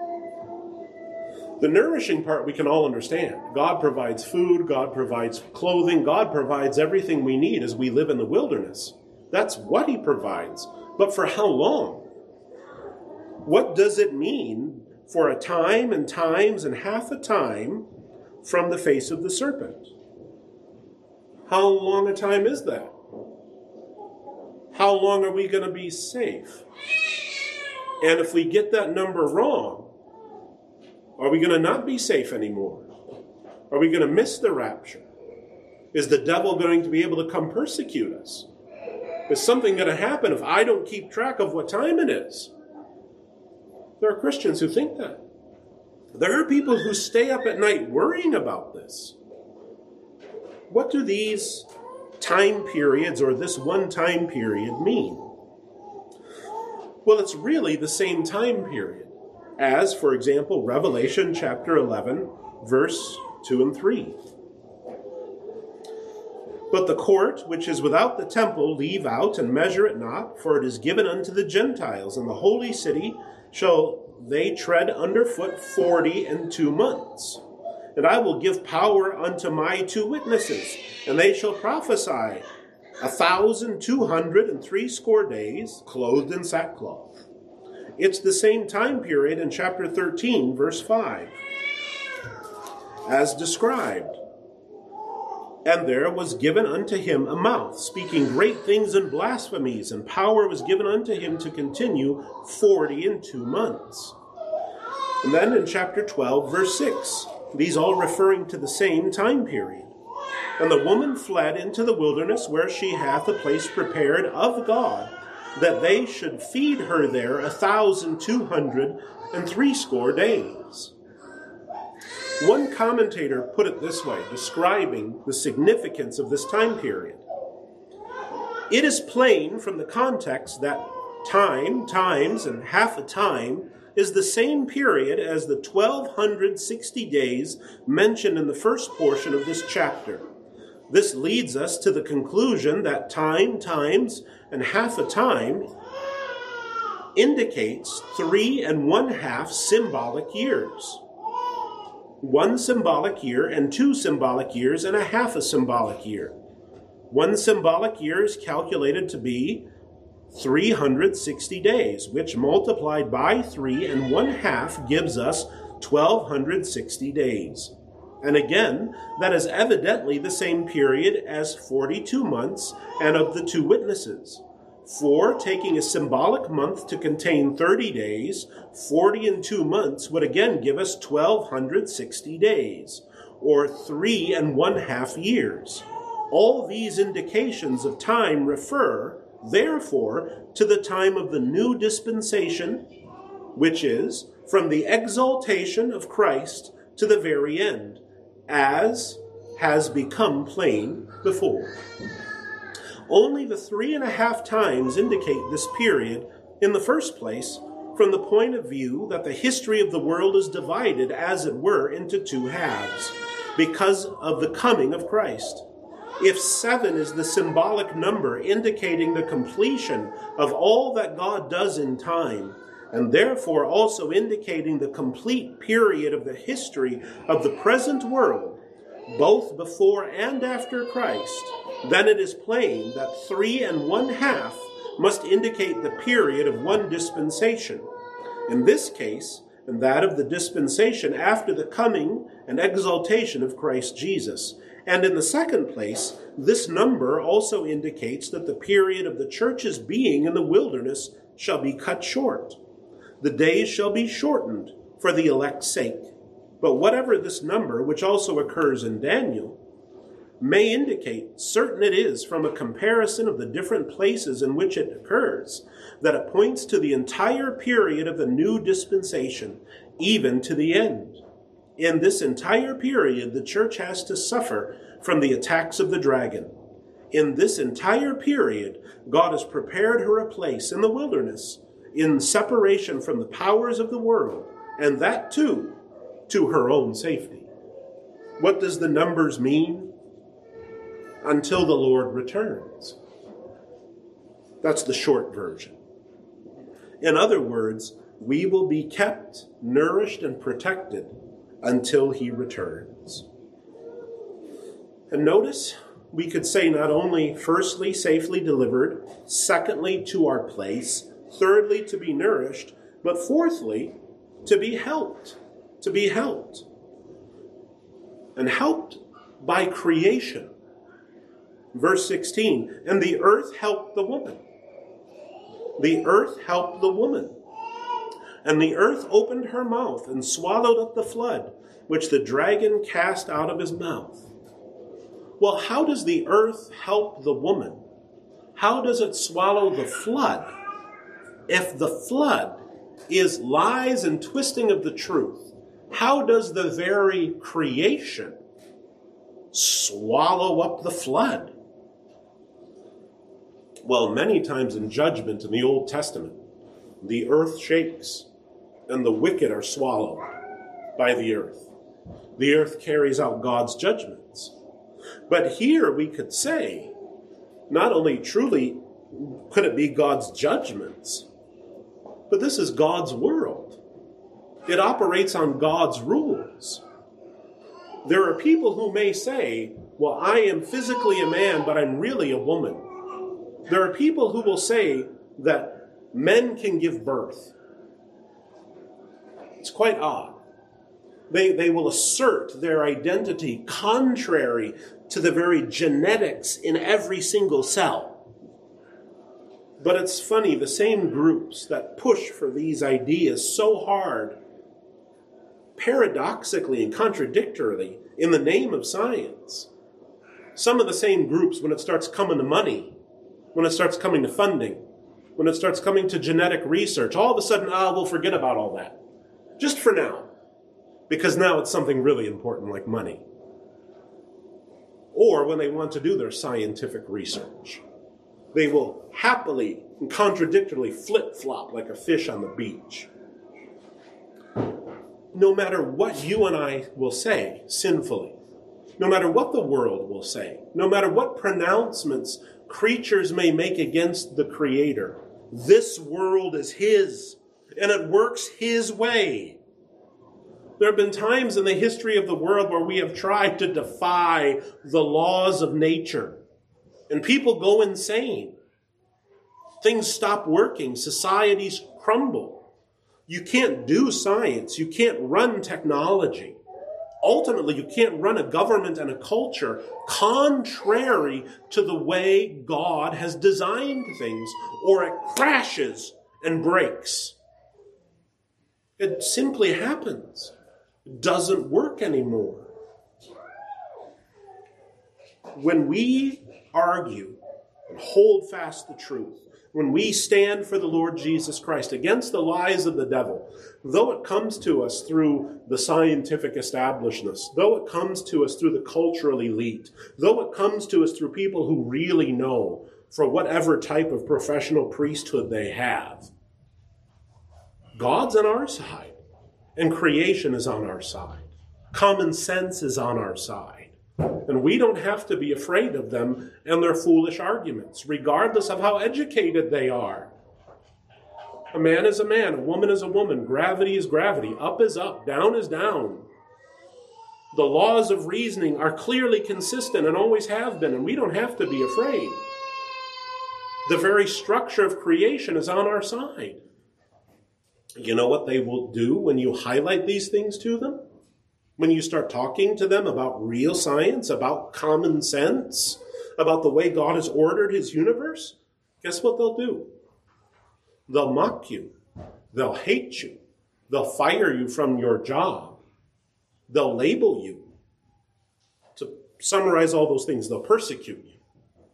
The nourishing part we can all understand. God provides food, God provides clothing, God provides everything we need as we live in the wilderness. That's what he provides. But for how long? What does it mean for a time and times and half a time from the face of the serpent? How long a time is that? How long are we going to be safe? And if we get that number wrong, are we going to not be safe anymore? Are we going to miss the rapture? Is the devil going to be able to come persecute us? Is something going to happen if I don't keep track of what time it is? There are Christians who think that. There are people who stay up at night worrying about this. What do these time periods or this one time period mean? Well, it's really the same time period as, for example, Revelation chapter eleven, verse two and three. But the court which is without the temple leave out and measure it not, for it is given unto the Gentiles, and the holy city shall they tread underfoot forty and two months. And I will give power unto my two witnesses, and they shall prophesy a thousand two hundred and threescore days, clothed in sackcloth. It's the same time period in chapter thirteen, verse five, as described. And there was given unto him a mouth, speaking great things and blasphemies, and power was given unto him to continue forty and two months. And then in chapter twelve, verse six, these all referring to the same time period. And the woman fled into the wilderness, where she hath a place prepared of God, that they should feed her there a thousand two hundred and threescore days. One commentator put it this way, describing the significance of this time period. It is plain from the context that time, times, and half a time is the same period as the twelve sixty days mentioned in the first portion of this chapter. This leads us to the conclusion that time, times, and half a time indicates three and one half symbolic years. One symbolic year and two symbolic years and a half a symbolic year. One symbolic year is calculated to be three hundred sixty days, which multiplied by three and one half gives us twelve sixty days. And again, that is evidently the same period as forty-two months and of the two witnesses. For, taking a symbolic month to contain thirty days, forty and two months would again give us twelve sixty days, or three and one half years. All these indications of time refer, therefore, to the time of the new dispensation, which is from the exaltation of Christ to the very end, as has become plain before. Only the three and a half times indicate this period, in the first place, from the point of view that the history of the world is divided, as it were, into two halves, because of the coming of Christ. If seven is the symbolic number indicating the completion of all that God does in time, and therefore also indicating the complete period of the history of the present world, both before and after Christ, then it is plain that three and one half must indicate the period of one dispensation. In this case, and that of the dispensation after the coming and exaltation of Christ Jesus. And in the second place, this number also indicates that the period of the church's being in the wilderness shall be cut short. The days shall be shortened for the elect's sake. But whatever this number, which also occurs in Daniel, may indicate, certain it is from a comparison of the different places in which it occurs, that it points to the entire period of the new dispensation, even to the end. In this entire period, the church has to suffer from the attacks of the dragon. In this entire period, God has prepared her a place in the wilderness, in separation from the powers of the world, and that too, to her own safety. What does the numbers mean? Until the Lord returns. That's the short version. In other words, we will be kept, nourished, and protected until he returns. And notice, we could say not only firstly, safely delivered, secondly, to our place, thirdly, to be nourished, but fourthly, to be helped, to be helped. And helped by creation. Verse sixteen, and the earth helped the woman. The earth helped the woman. And the earth opened her mouth and swallowed up the flood, which the dragon cast out of his mouth. Well, how does the earth help the woman? How does it swallow the flood? If the flood is lies and twisting of the truth, how does the very creation swallow up the flood? Well, many times in judgment in the Old Testament, the earth shakes and the wicked are swallowed by the earth. The earth carries out God's judgments. But here we could say, not only truly could it be God's judgments, but this is God's world. It operates on God's rules. There are people who may say, well, I am physically a man, but I'm really a woman. There are people who will say that men can give birth. It's quite odd. They, they will assert their identity contrary to the very genetics in every single cell. But it's funny, the same groups that push for these ideas so hard, paradoxically and contradictorily, in the name of science, some of the same groups, when it starts coming to money, when it starts coming to funding, when it starts coming to genetic research, all of a sudden, ah, we'll forget about all that. Just for now. Because now it's something really important like money. Or when they want to do their scientific research, they will happily and contradictorily flip-flop like a fish on the beach. No matter what you and I will say sinfully, no matter what the world will say, no matter what pronouncements creatures may make against the Creator, this world is His, and it works His way. There have been times in the history of the world where we have tried to defy the laws of nature, and people go insane. Things stop working. Societies crumble. You can't do science. You can't run technology. Ultimately, you can't run a government and a culture contrary to the way God has designed things, or it crashes and breaks. It simply happens. It doesn't work anymore. When we argue and hold fast the truth, when we stand for the Lord Jesus Christ against the lies of the devil, though it comes to us through the scientific establishment, though it comes to us through the cultural elite, though it comes to us through people who really know for whatever type of professional priesthood they have, God's on our side, and creation is on our side. Common sense is on our side. And we don't have to be afraid of them and their foolish arguments, regardless of how educated they are. A man is a man, a woman is a woman, gravity is gravity, up is up, down is down. The laws of reasoning are clearly consistent and always have been, and we don't have to be afraid. The very structure of creation is on our side. You know what they will do when you highlight these things to them? When you start talking to them about real science, about common sense, about the way God has ordered his universe, guess what they'll do? They'll mock you. They'll hate you. They'll fire you from your job. They'll label you. To summarize all those things, they'll persecute you.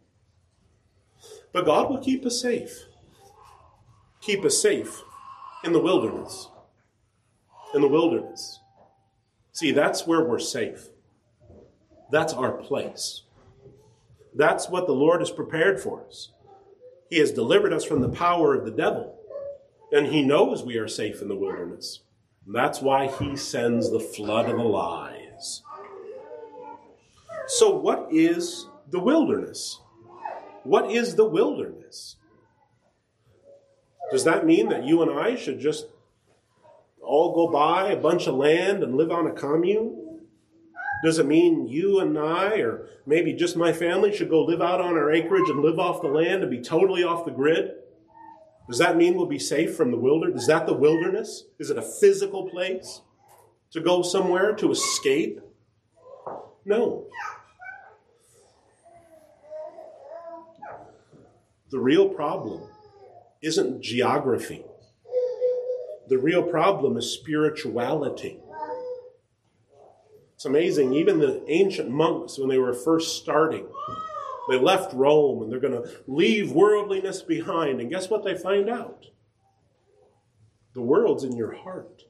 But God will keep us safe. Keep us safe in the wilderness. In the wilderness. See, that's where we're safe. That's our place. That's what the Lord has prepared for us. He has delivered us from the power of the devil, and he knows we are safe in the wilderness. And that's why he sends the flood of the lies. So what is the wilderness? What is the wilderness? Does that mean that you and I should just all go buy a bunch of land and live on a commune? Does it mean you and I, or maybe just my family, should go live out on our acreage and live off the land and be totally off the grid? Does that mean we'll be safe from the wilderness? Is that the wilderness? Is it a physical place to go somewhere to escape? No. The real problem isn't geography. The real problem is spirituality. It's amazing, even the ancient monks, when they were first starting, they left Rome and they're going to leave worldliness behind. And guess what they find out? The world's in your heart.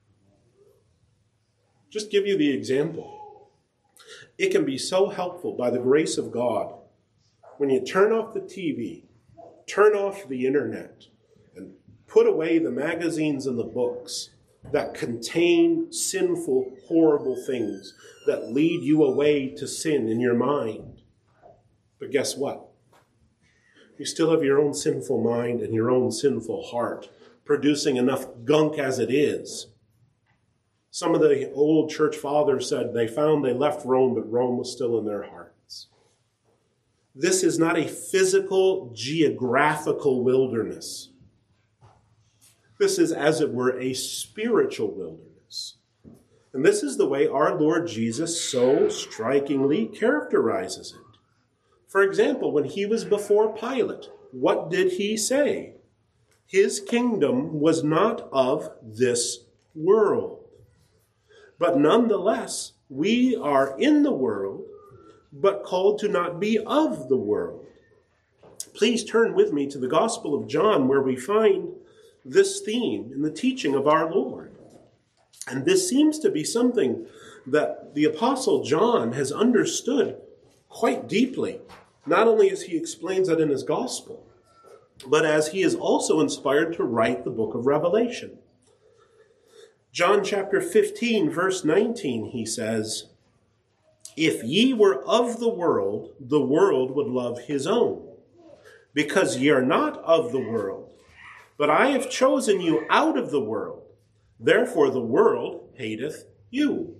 Just give you the example. It can be so helpful by the grace of God when you turn off the T V, turn off the internet, and put away the magazines and the books that contain sinful, horrible things that lead you away to sin in your mind. But guess what? You still have your own sinful mind and your own sinful heart, producing enough gunk as it is. Some of the old church fathers said they found they left Rome, but Rome was still in their hearts. This is not a physical, geographical wilderness. This is, as it were, a spiritual wilderness. And this is the way our Lord Jesus so strikingly characterizes it. For example, when he was before Pilate, what did he say? His kingdom was not of this world. But nonetheless, we are in the world, but called to not be of the world. Please turn with me to the Gospel of John, where we find this theme in the teaching of our Lord. And this seems to be something that the Apostle John has understood quite deeply, not only as he explains it in his Gospel, but as he is also inspired to write the book of Revelation. John chapter fifteen, verse nineteen, he says, "If ye were of the world, the world would love his own. Because ye are not of the world, but I have chosen you out of the world. Therefore the world hateth you."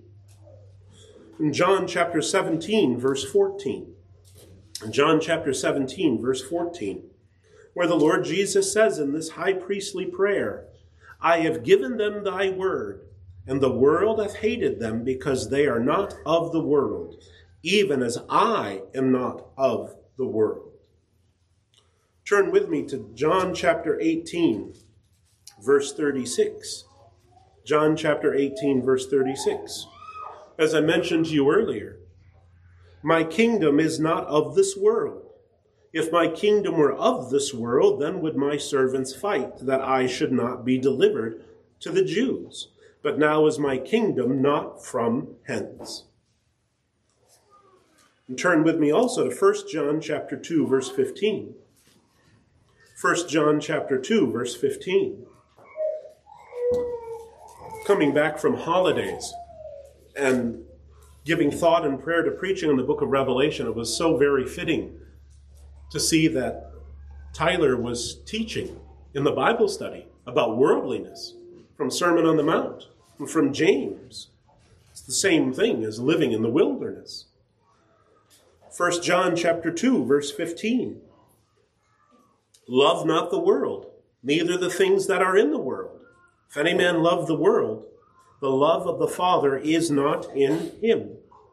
In John chapter seventeen, verse fourteen. In John chapter seventeen, verse fourteen, where the Lord Jesus says in this high priestly prayer, "I have given them thy word, and the world hath hated them, because they are not of the world, even as I am not of the world." Turn with me to John chapter eighteen, verse thirty-six. John chapter eighteen, verse thirty-six. As I mentioned to you earlier, my kingdom is not of this world. If my kingdom were of this world, then would my servants fight, that I should not be delivered to the Jews. But now is my kingdom not from hence. And turn with me also to First John chapter two, verse fifteen. First John chapter two, verse fifteen. Coming back from holidays and giving thought and prayer to preaching on the book of Revelation, it was so very fitting to see that Tyler was teaching in the Bible study about worldliness from Sermon on the Mount and from James. It's the same thing as living in the wilderness. First John chapter two, verse fifteen. Love not the world, neither the things that are in the world. If any man love the world, the love of the Father is not in him.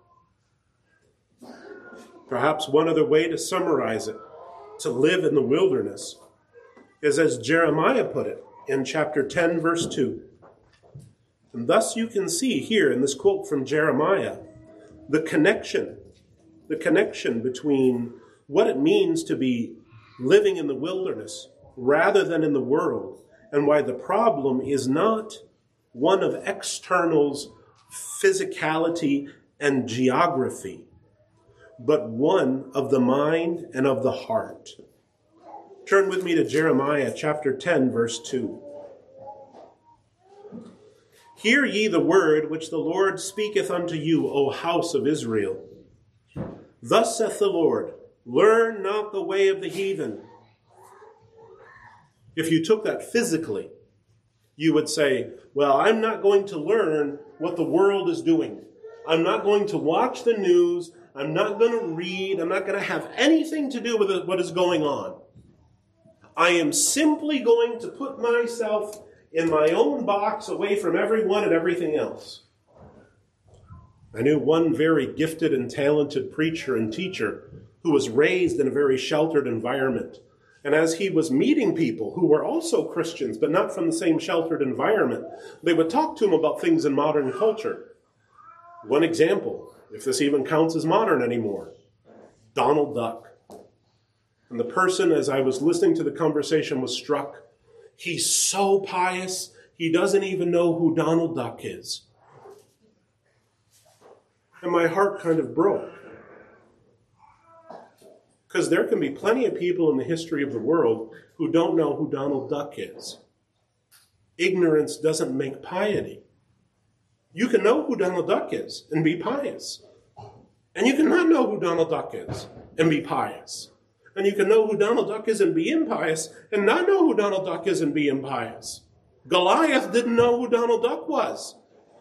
Perhaps one other way to summarize it, to live in the wilderness, is as Jeremiah put it in chapter ten, verse two. And thus you can see here in this quote from Jeremiah, the connection, the connection between what it means to be living in the wilderness rather than in the world, and why the problem is not one of externals, physicality, and geography, but one of the mind and of the heart. Turn with me to Jeremiah chapter ten, verse two. Hear ye the word which the Lord speaketh unto you, O house of Israel. Thus saith the Lord, learn not the way of the heathen. If you took that physically, you would say, well, I'm not going to learn what the world is doing. I'm not going to watch the news. I'm not going to read. I'm not going to have anything to do with what is going on. I am simply going to put myself in my own box away from everyone and everything else. I knew one very gifted and talented preacher and teacher who was raised in a very sheltered environment. And as he was meeting people who were also Christians, but not from the same sheltered environment, they would talk to him about things in modern culture. One example, if this even counts as modern anymore, Donald Duck. And the person, as I was listening to the conversation, was struck. He's so pious, he doesn't even know who Donald Duck is. And my heart kind of broke. Because there can be plenty of people in the history of the world who don't know who Donald Duck is. Ignorance doesn't make piety. You can know who Donald Duck is and be pious. And you can not know who Donald Duck is and be pious. And you can know who Donald Duck is and be impious and not know who Donald Duck is and be impious. Goliath didn't know who Donald Duck was.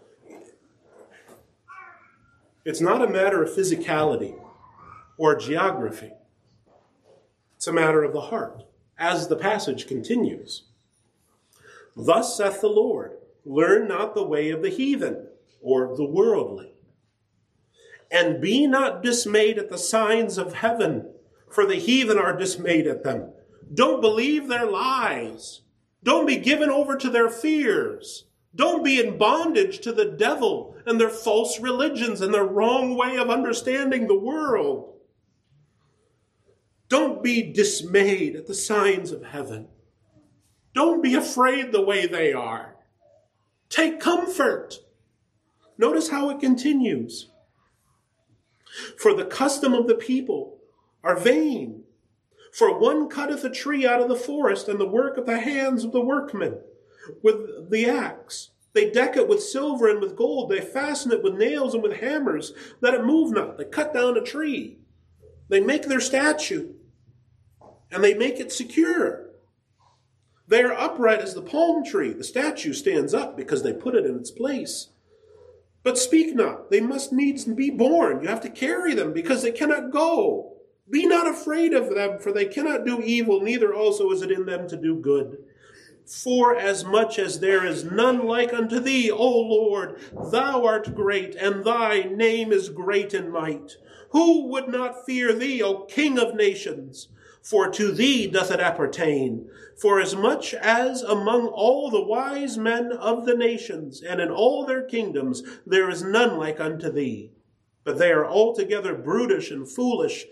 It's not a matter of physicality or geography. It's a matter of the heart, as the passage continues. Thus saith the Lord, learn not the way of the heathen, or the worldly. And be not dismayed at the signs of heaven, for the heathen are dismayed at them. Don't believe their lies. Don't be given over to their fears. Don't be in bondage to the devil and their false religions and their wrong way of understanding the world. Don't be dismayed at the signs of heaven. Don't be afraid the way they are. Take comfort. Notice how it continues. For the custom of the people are vain. For one cutteth a tree out of the forest, and the work of the hands of the workmen with the axe. They deck it with silver and with gold. They fasten it with nails and with hammers, that it move not. They cut down a tree. They make their statue, and they make it secure. They are upright as the palm tree. The statue stands up because they put it in its place. But speak not. They must needs be born. You have to carry them because they cannot go. Be not afraid of them, for they cannot do evil, neither also is it in them to do good. For as much as there is none like unto thee, O Lord, thou art great, and thy name is great in might. Who would not fear thee, O King of nations? For to thee doth it appertain. For as much as among all the wise men of the nations, and in all their kingdoms, there is none like unto thee. But they are altogether brutish and foolish.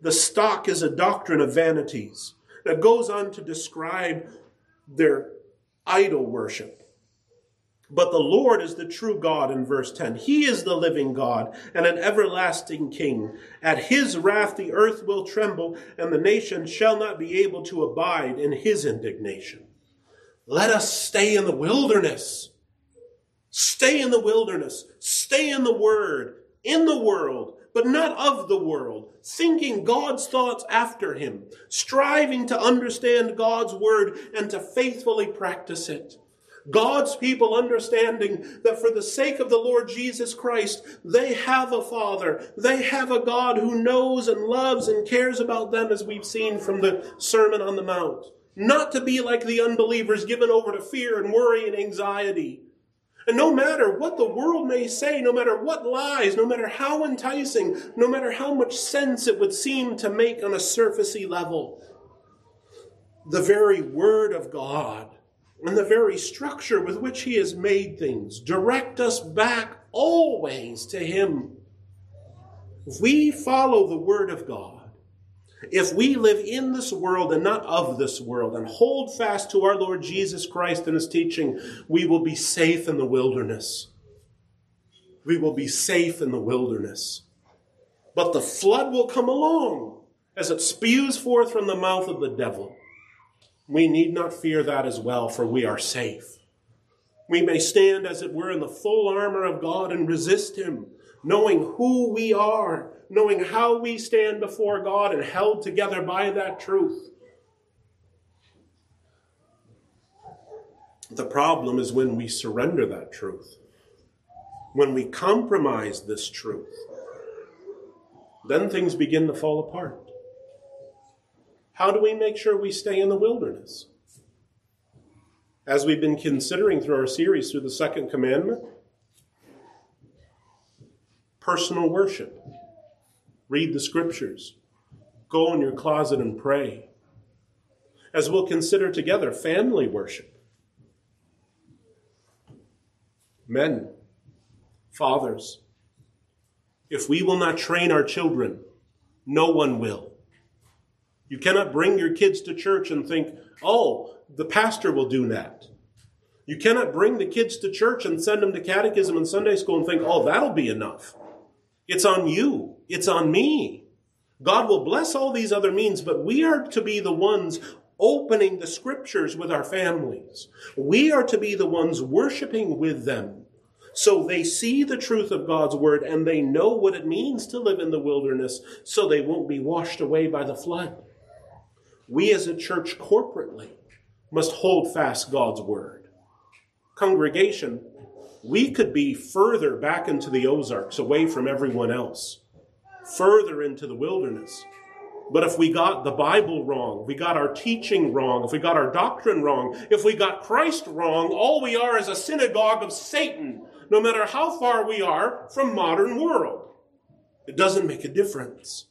The stock is a doctrine of vanities that goes on to describe their idol worship. But the Lord is the true God in verse ten. He is the living God and an everlasting King. At his wrath the earth will tremble, and the nation shall not be able to abide in his indignation. Let us stay in the wilderness. Stay in the wilderness. Stay in the Word, in the world, but not of the world, thinking God's thoughts after him, striving to understand God's Word and to faithfully practice it. God's people understanding that for the sake of the Lord Jesus Christ, they have a Father. They have a God who knows and loves and cares about them, as we've seen from the Sermon on the Mount. Not to be like the unbelievers given over to fear and worry and anxiety. And no matter what the world may say, no matter what lies, no matter how enticing, no matter how much sense it would seem to make on a surfacey level, the very Word of God and the very structure with which he has made things direct us back always to him. If we follow the Word of God, if we live in this world and not of this world, and hold fast to our Lord Jesus Christ and his teaching, we will be safe in the wilderness. We will be safe in the wilderness. But the flood will come along as it spews forth from the mouth of the devil. We need not fear that as well, for we are safe. We may stand, as it were, in the full armor of God and resist him, knowing who we are, knowing how we stand before God and held together by that truth. The problem is when we surrender that truth, when we compromise this truth, then things begin to fall apart. How do we make sure we stay in the wilderness? As we've been considering through our series through the second commandment, personal worship. Read the scriptures. Go in your closet and pray. As we'll consider together, family worship. Men, fathers, if we will not train our children, no one will. You cannot bring your kids to church and think, oh, the pastor will do that. You cannot bring the kids to church and send them to catechism and Sunday school and think, oh, that'll be enough. It's on you. It's on me. God will bless all these other means, but we are to be the ones opening the scriptures with our families. We are to be the ones worshiping with them, so they see the truth of God's word and they know what it means to live in the wilderness, so they won't be washed away by the flood. We as a church corporately must hold fast God's word. Congregation, we could be further back into the Ozarks, away from everyone else, further into the wilderness. But if we got the Bible wrong, if we got our teaching wrong, if we got our doctrine wrong, if we got Christ wrong, all we are is a synagogue of Satan, no matter how far we are from modern world. It doesn't make a difference.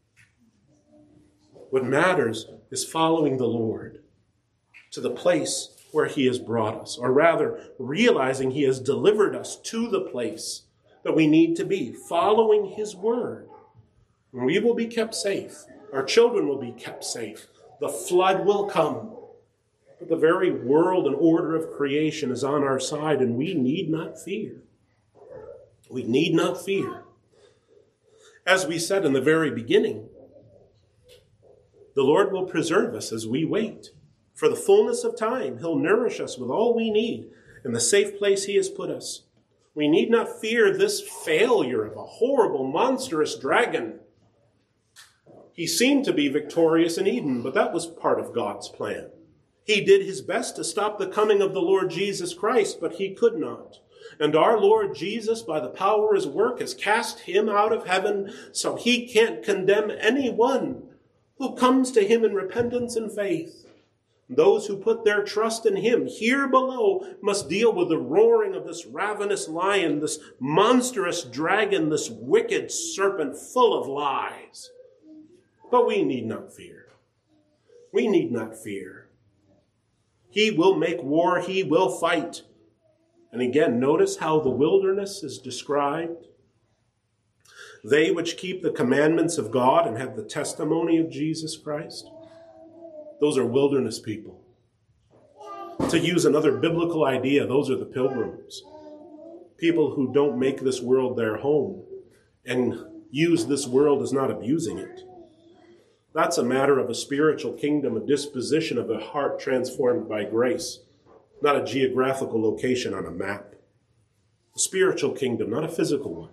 What matters is following the Lord to the place where he has brought us, or rather realizing he has delivered us to the place that we need to be, following his word. And we will be kept safe. Our children will be kept safe. The flood will come. But the very world and order of creation is on our side, and we need not fear. We need not fear. As we said in the very beginning, the Lord will preserve us as we wait. For the fullness of time, he'll nourish us with all we need in the safe place he has put us. We need not fear this failure of a horrible, monstrous dragon. He seemed to be victorious in Eden, but that was part of God's plan. He did his best to stop the coming of the Lord Jesus Christ, but he could not. And our Lord Jesus, by the power of his work, has cast him out of heaven, so he can't condemn anyone who comes to him in repentance and faith. Those who put their trust in him here below must deal with the roaring of this ravenous lion, this monstrous dragon, this wicked serpent full of lies. But we need not fear. We need not fear. He will make war. He will fight. And again, notice how the wilderness is described. They which keep the commandments of God and have the testimony of Jesus Christ, those are wilderness people. To use another biblical idea, those are the pilgrims. People who don't make this world their home and use this world as not abusing it. That's a matter of a spiritual kingdom, a disposition of a heart transformed by grace, not a geographical location on a map. A spiritual kingdom, not a physical one.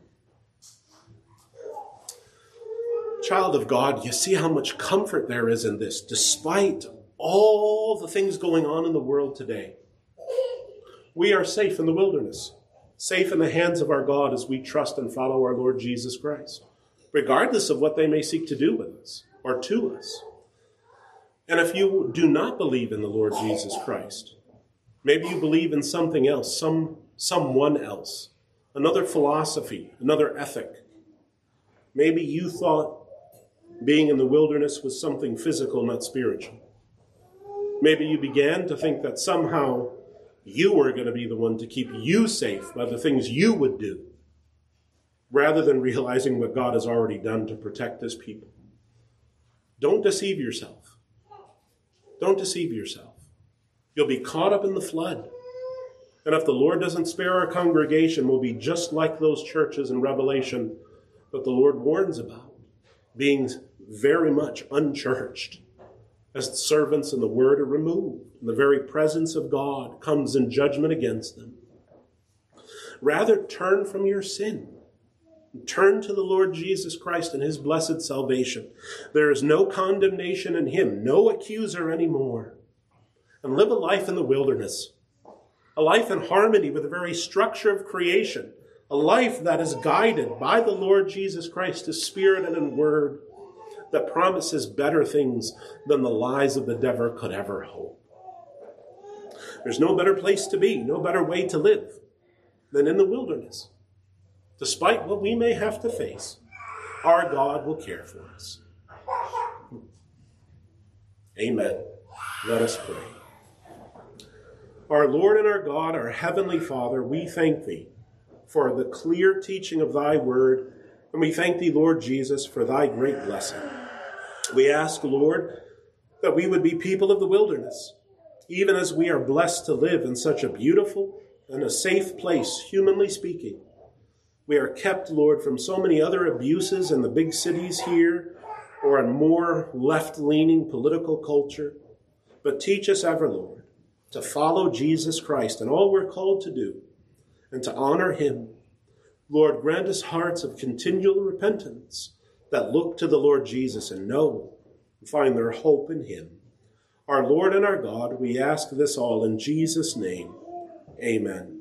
Child of God, you see how much comfort there is in this, despite all the things going on in the world today. We are safe in the wilderness, safe in the hands of our God as we trust and follow our Lord Jesus Christ, regardless of what they may seek to do with us or to us. And if you do not believe in the Lord Jesus Christ, maybe you believe in something else, some someone else, another philosophy, another ethic. Maybe you thought being in the wilderness was something physical, not spiritual. Maybe you began to think that somehow you were going to be the one to keep you safe by the things you would do, rather than realizing what God has already done to protect his people. Don't deceive yourself. Don't deceive yourself. You'll be caught up in the flood. And if the Lord doesn't spare our congregation, we'll be just like those churches in Revelation that the Lord warns about, being very much unchurched, as the servants and the word are removed, and the very presence of God comes in judgment against them. Rather, turn from your sin. Turn to the Lord Jesus Christ and his blessed salvation. There is no condemnation in him, no accuser anymore. And live a life in the wilderness, a life in harmony with the very structure of creation, a life that is guided by the Lord Jesus Christ, his Spirit and in word, that promises better things than the lies of the devil could ever hope. There's no better place to be, no better way to live than in the wilderness. Despite what we may have to face, our God will care for us. Amen. Let us pray. Our Lord and our God, our Heavenly Father, we thank thee for the clear teaching of thy word, and we thank thee, Lord Jesus, for thy great blessing. We ask, Lord, that we would be people of the wilderness, even as we are blessed to live in such a beautiful and a safe place, humanly speaking. We are kept, Lord, from so many other abuses in the big cities here or in more left-leaning political culture. But teach us ever, Lord, to follow Jesus Christ and all we're called to do and to honor him. Lord, grant us hearts of continual repentance that look to the Lord Jesus and know and find their hope in him. Our Lord and our God, we ask this all in Jesus' name. Amen.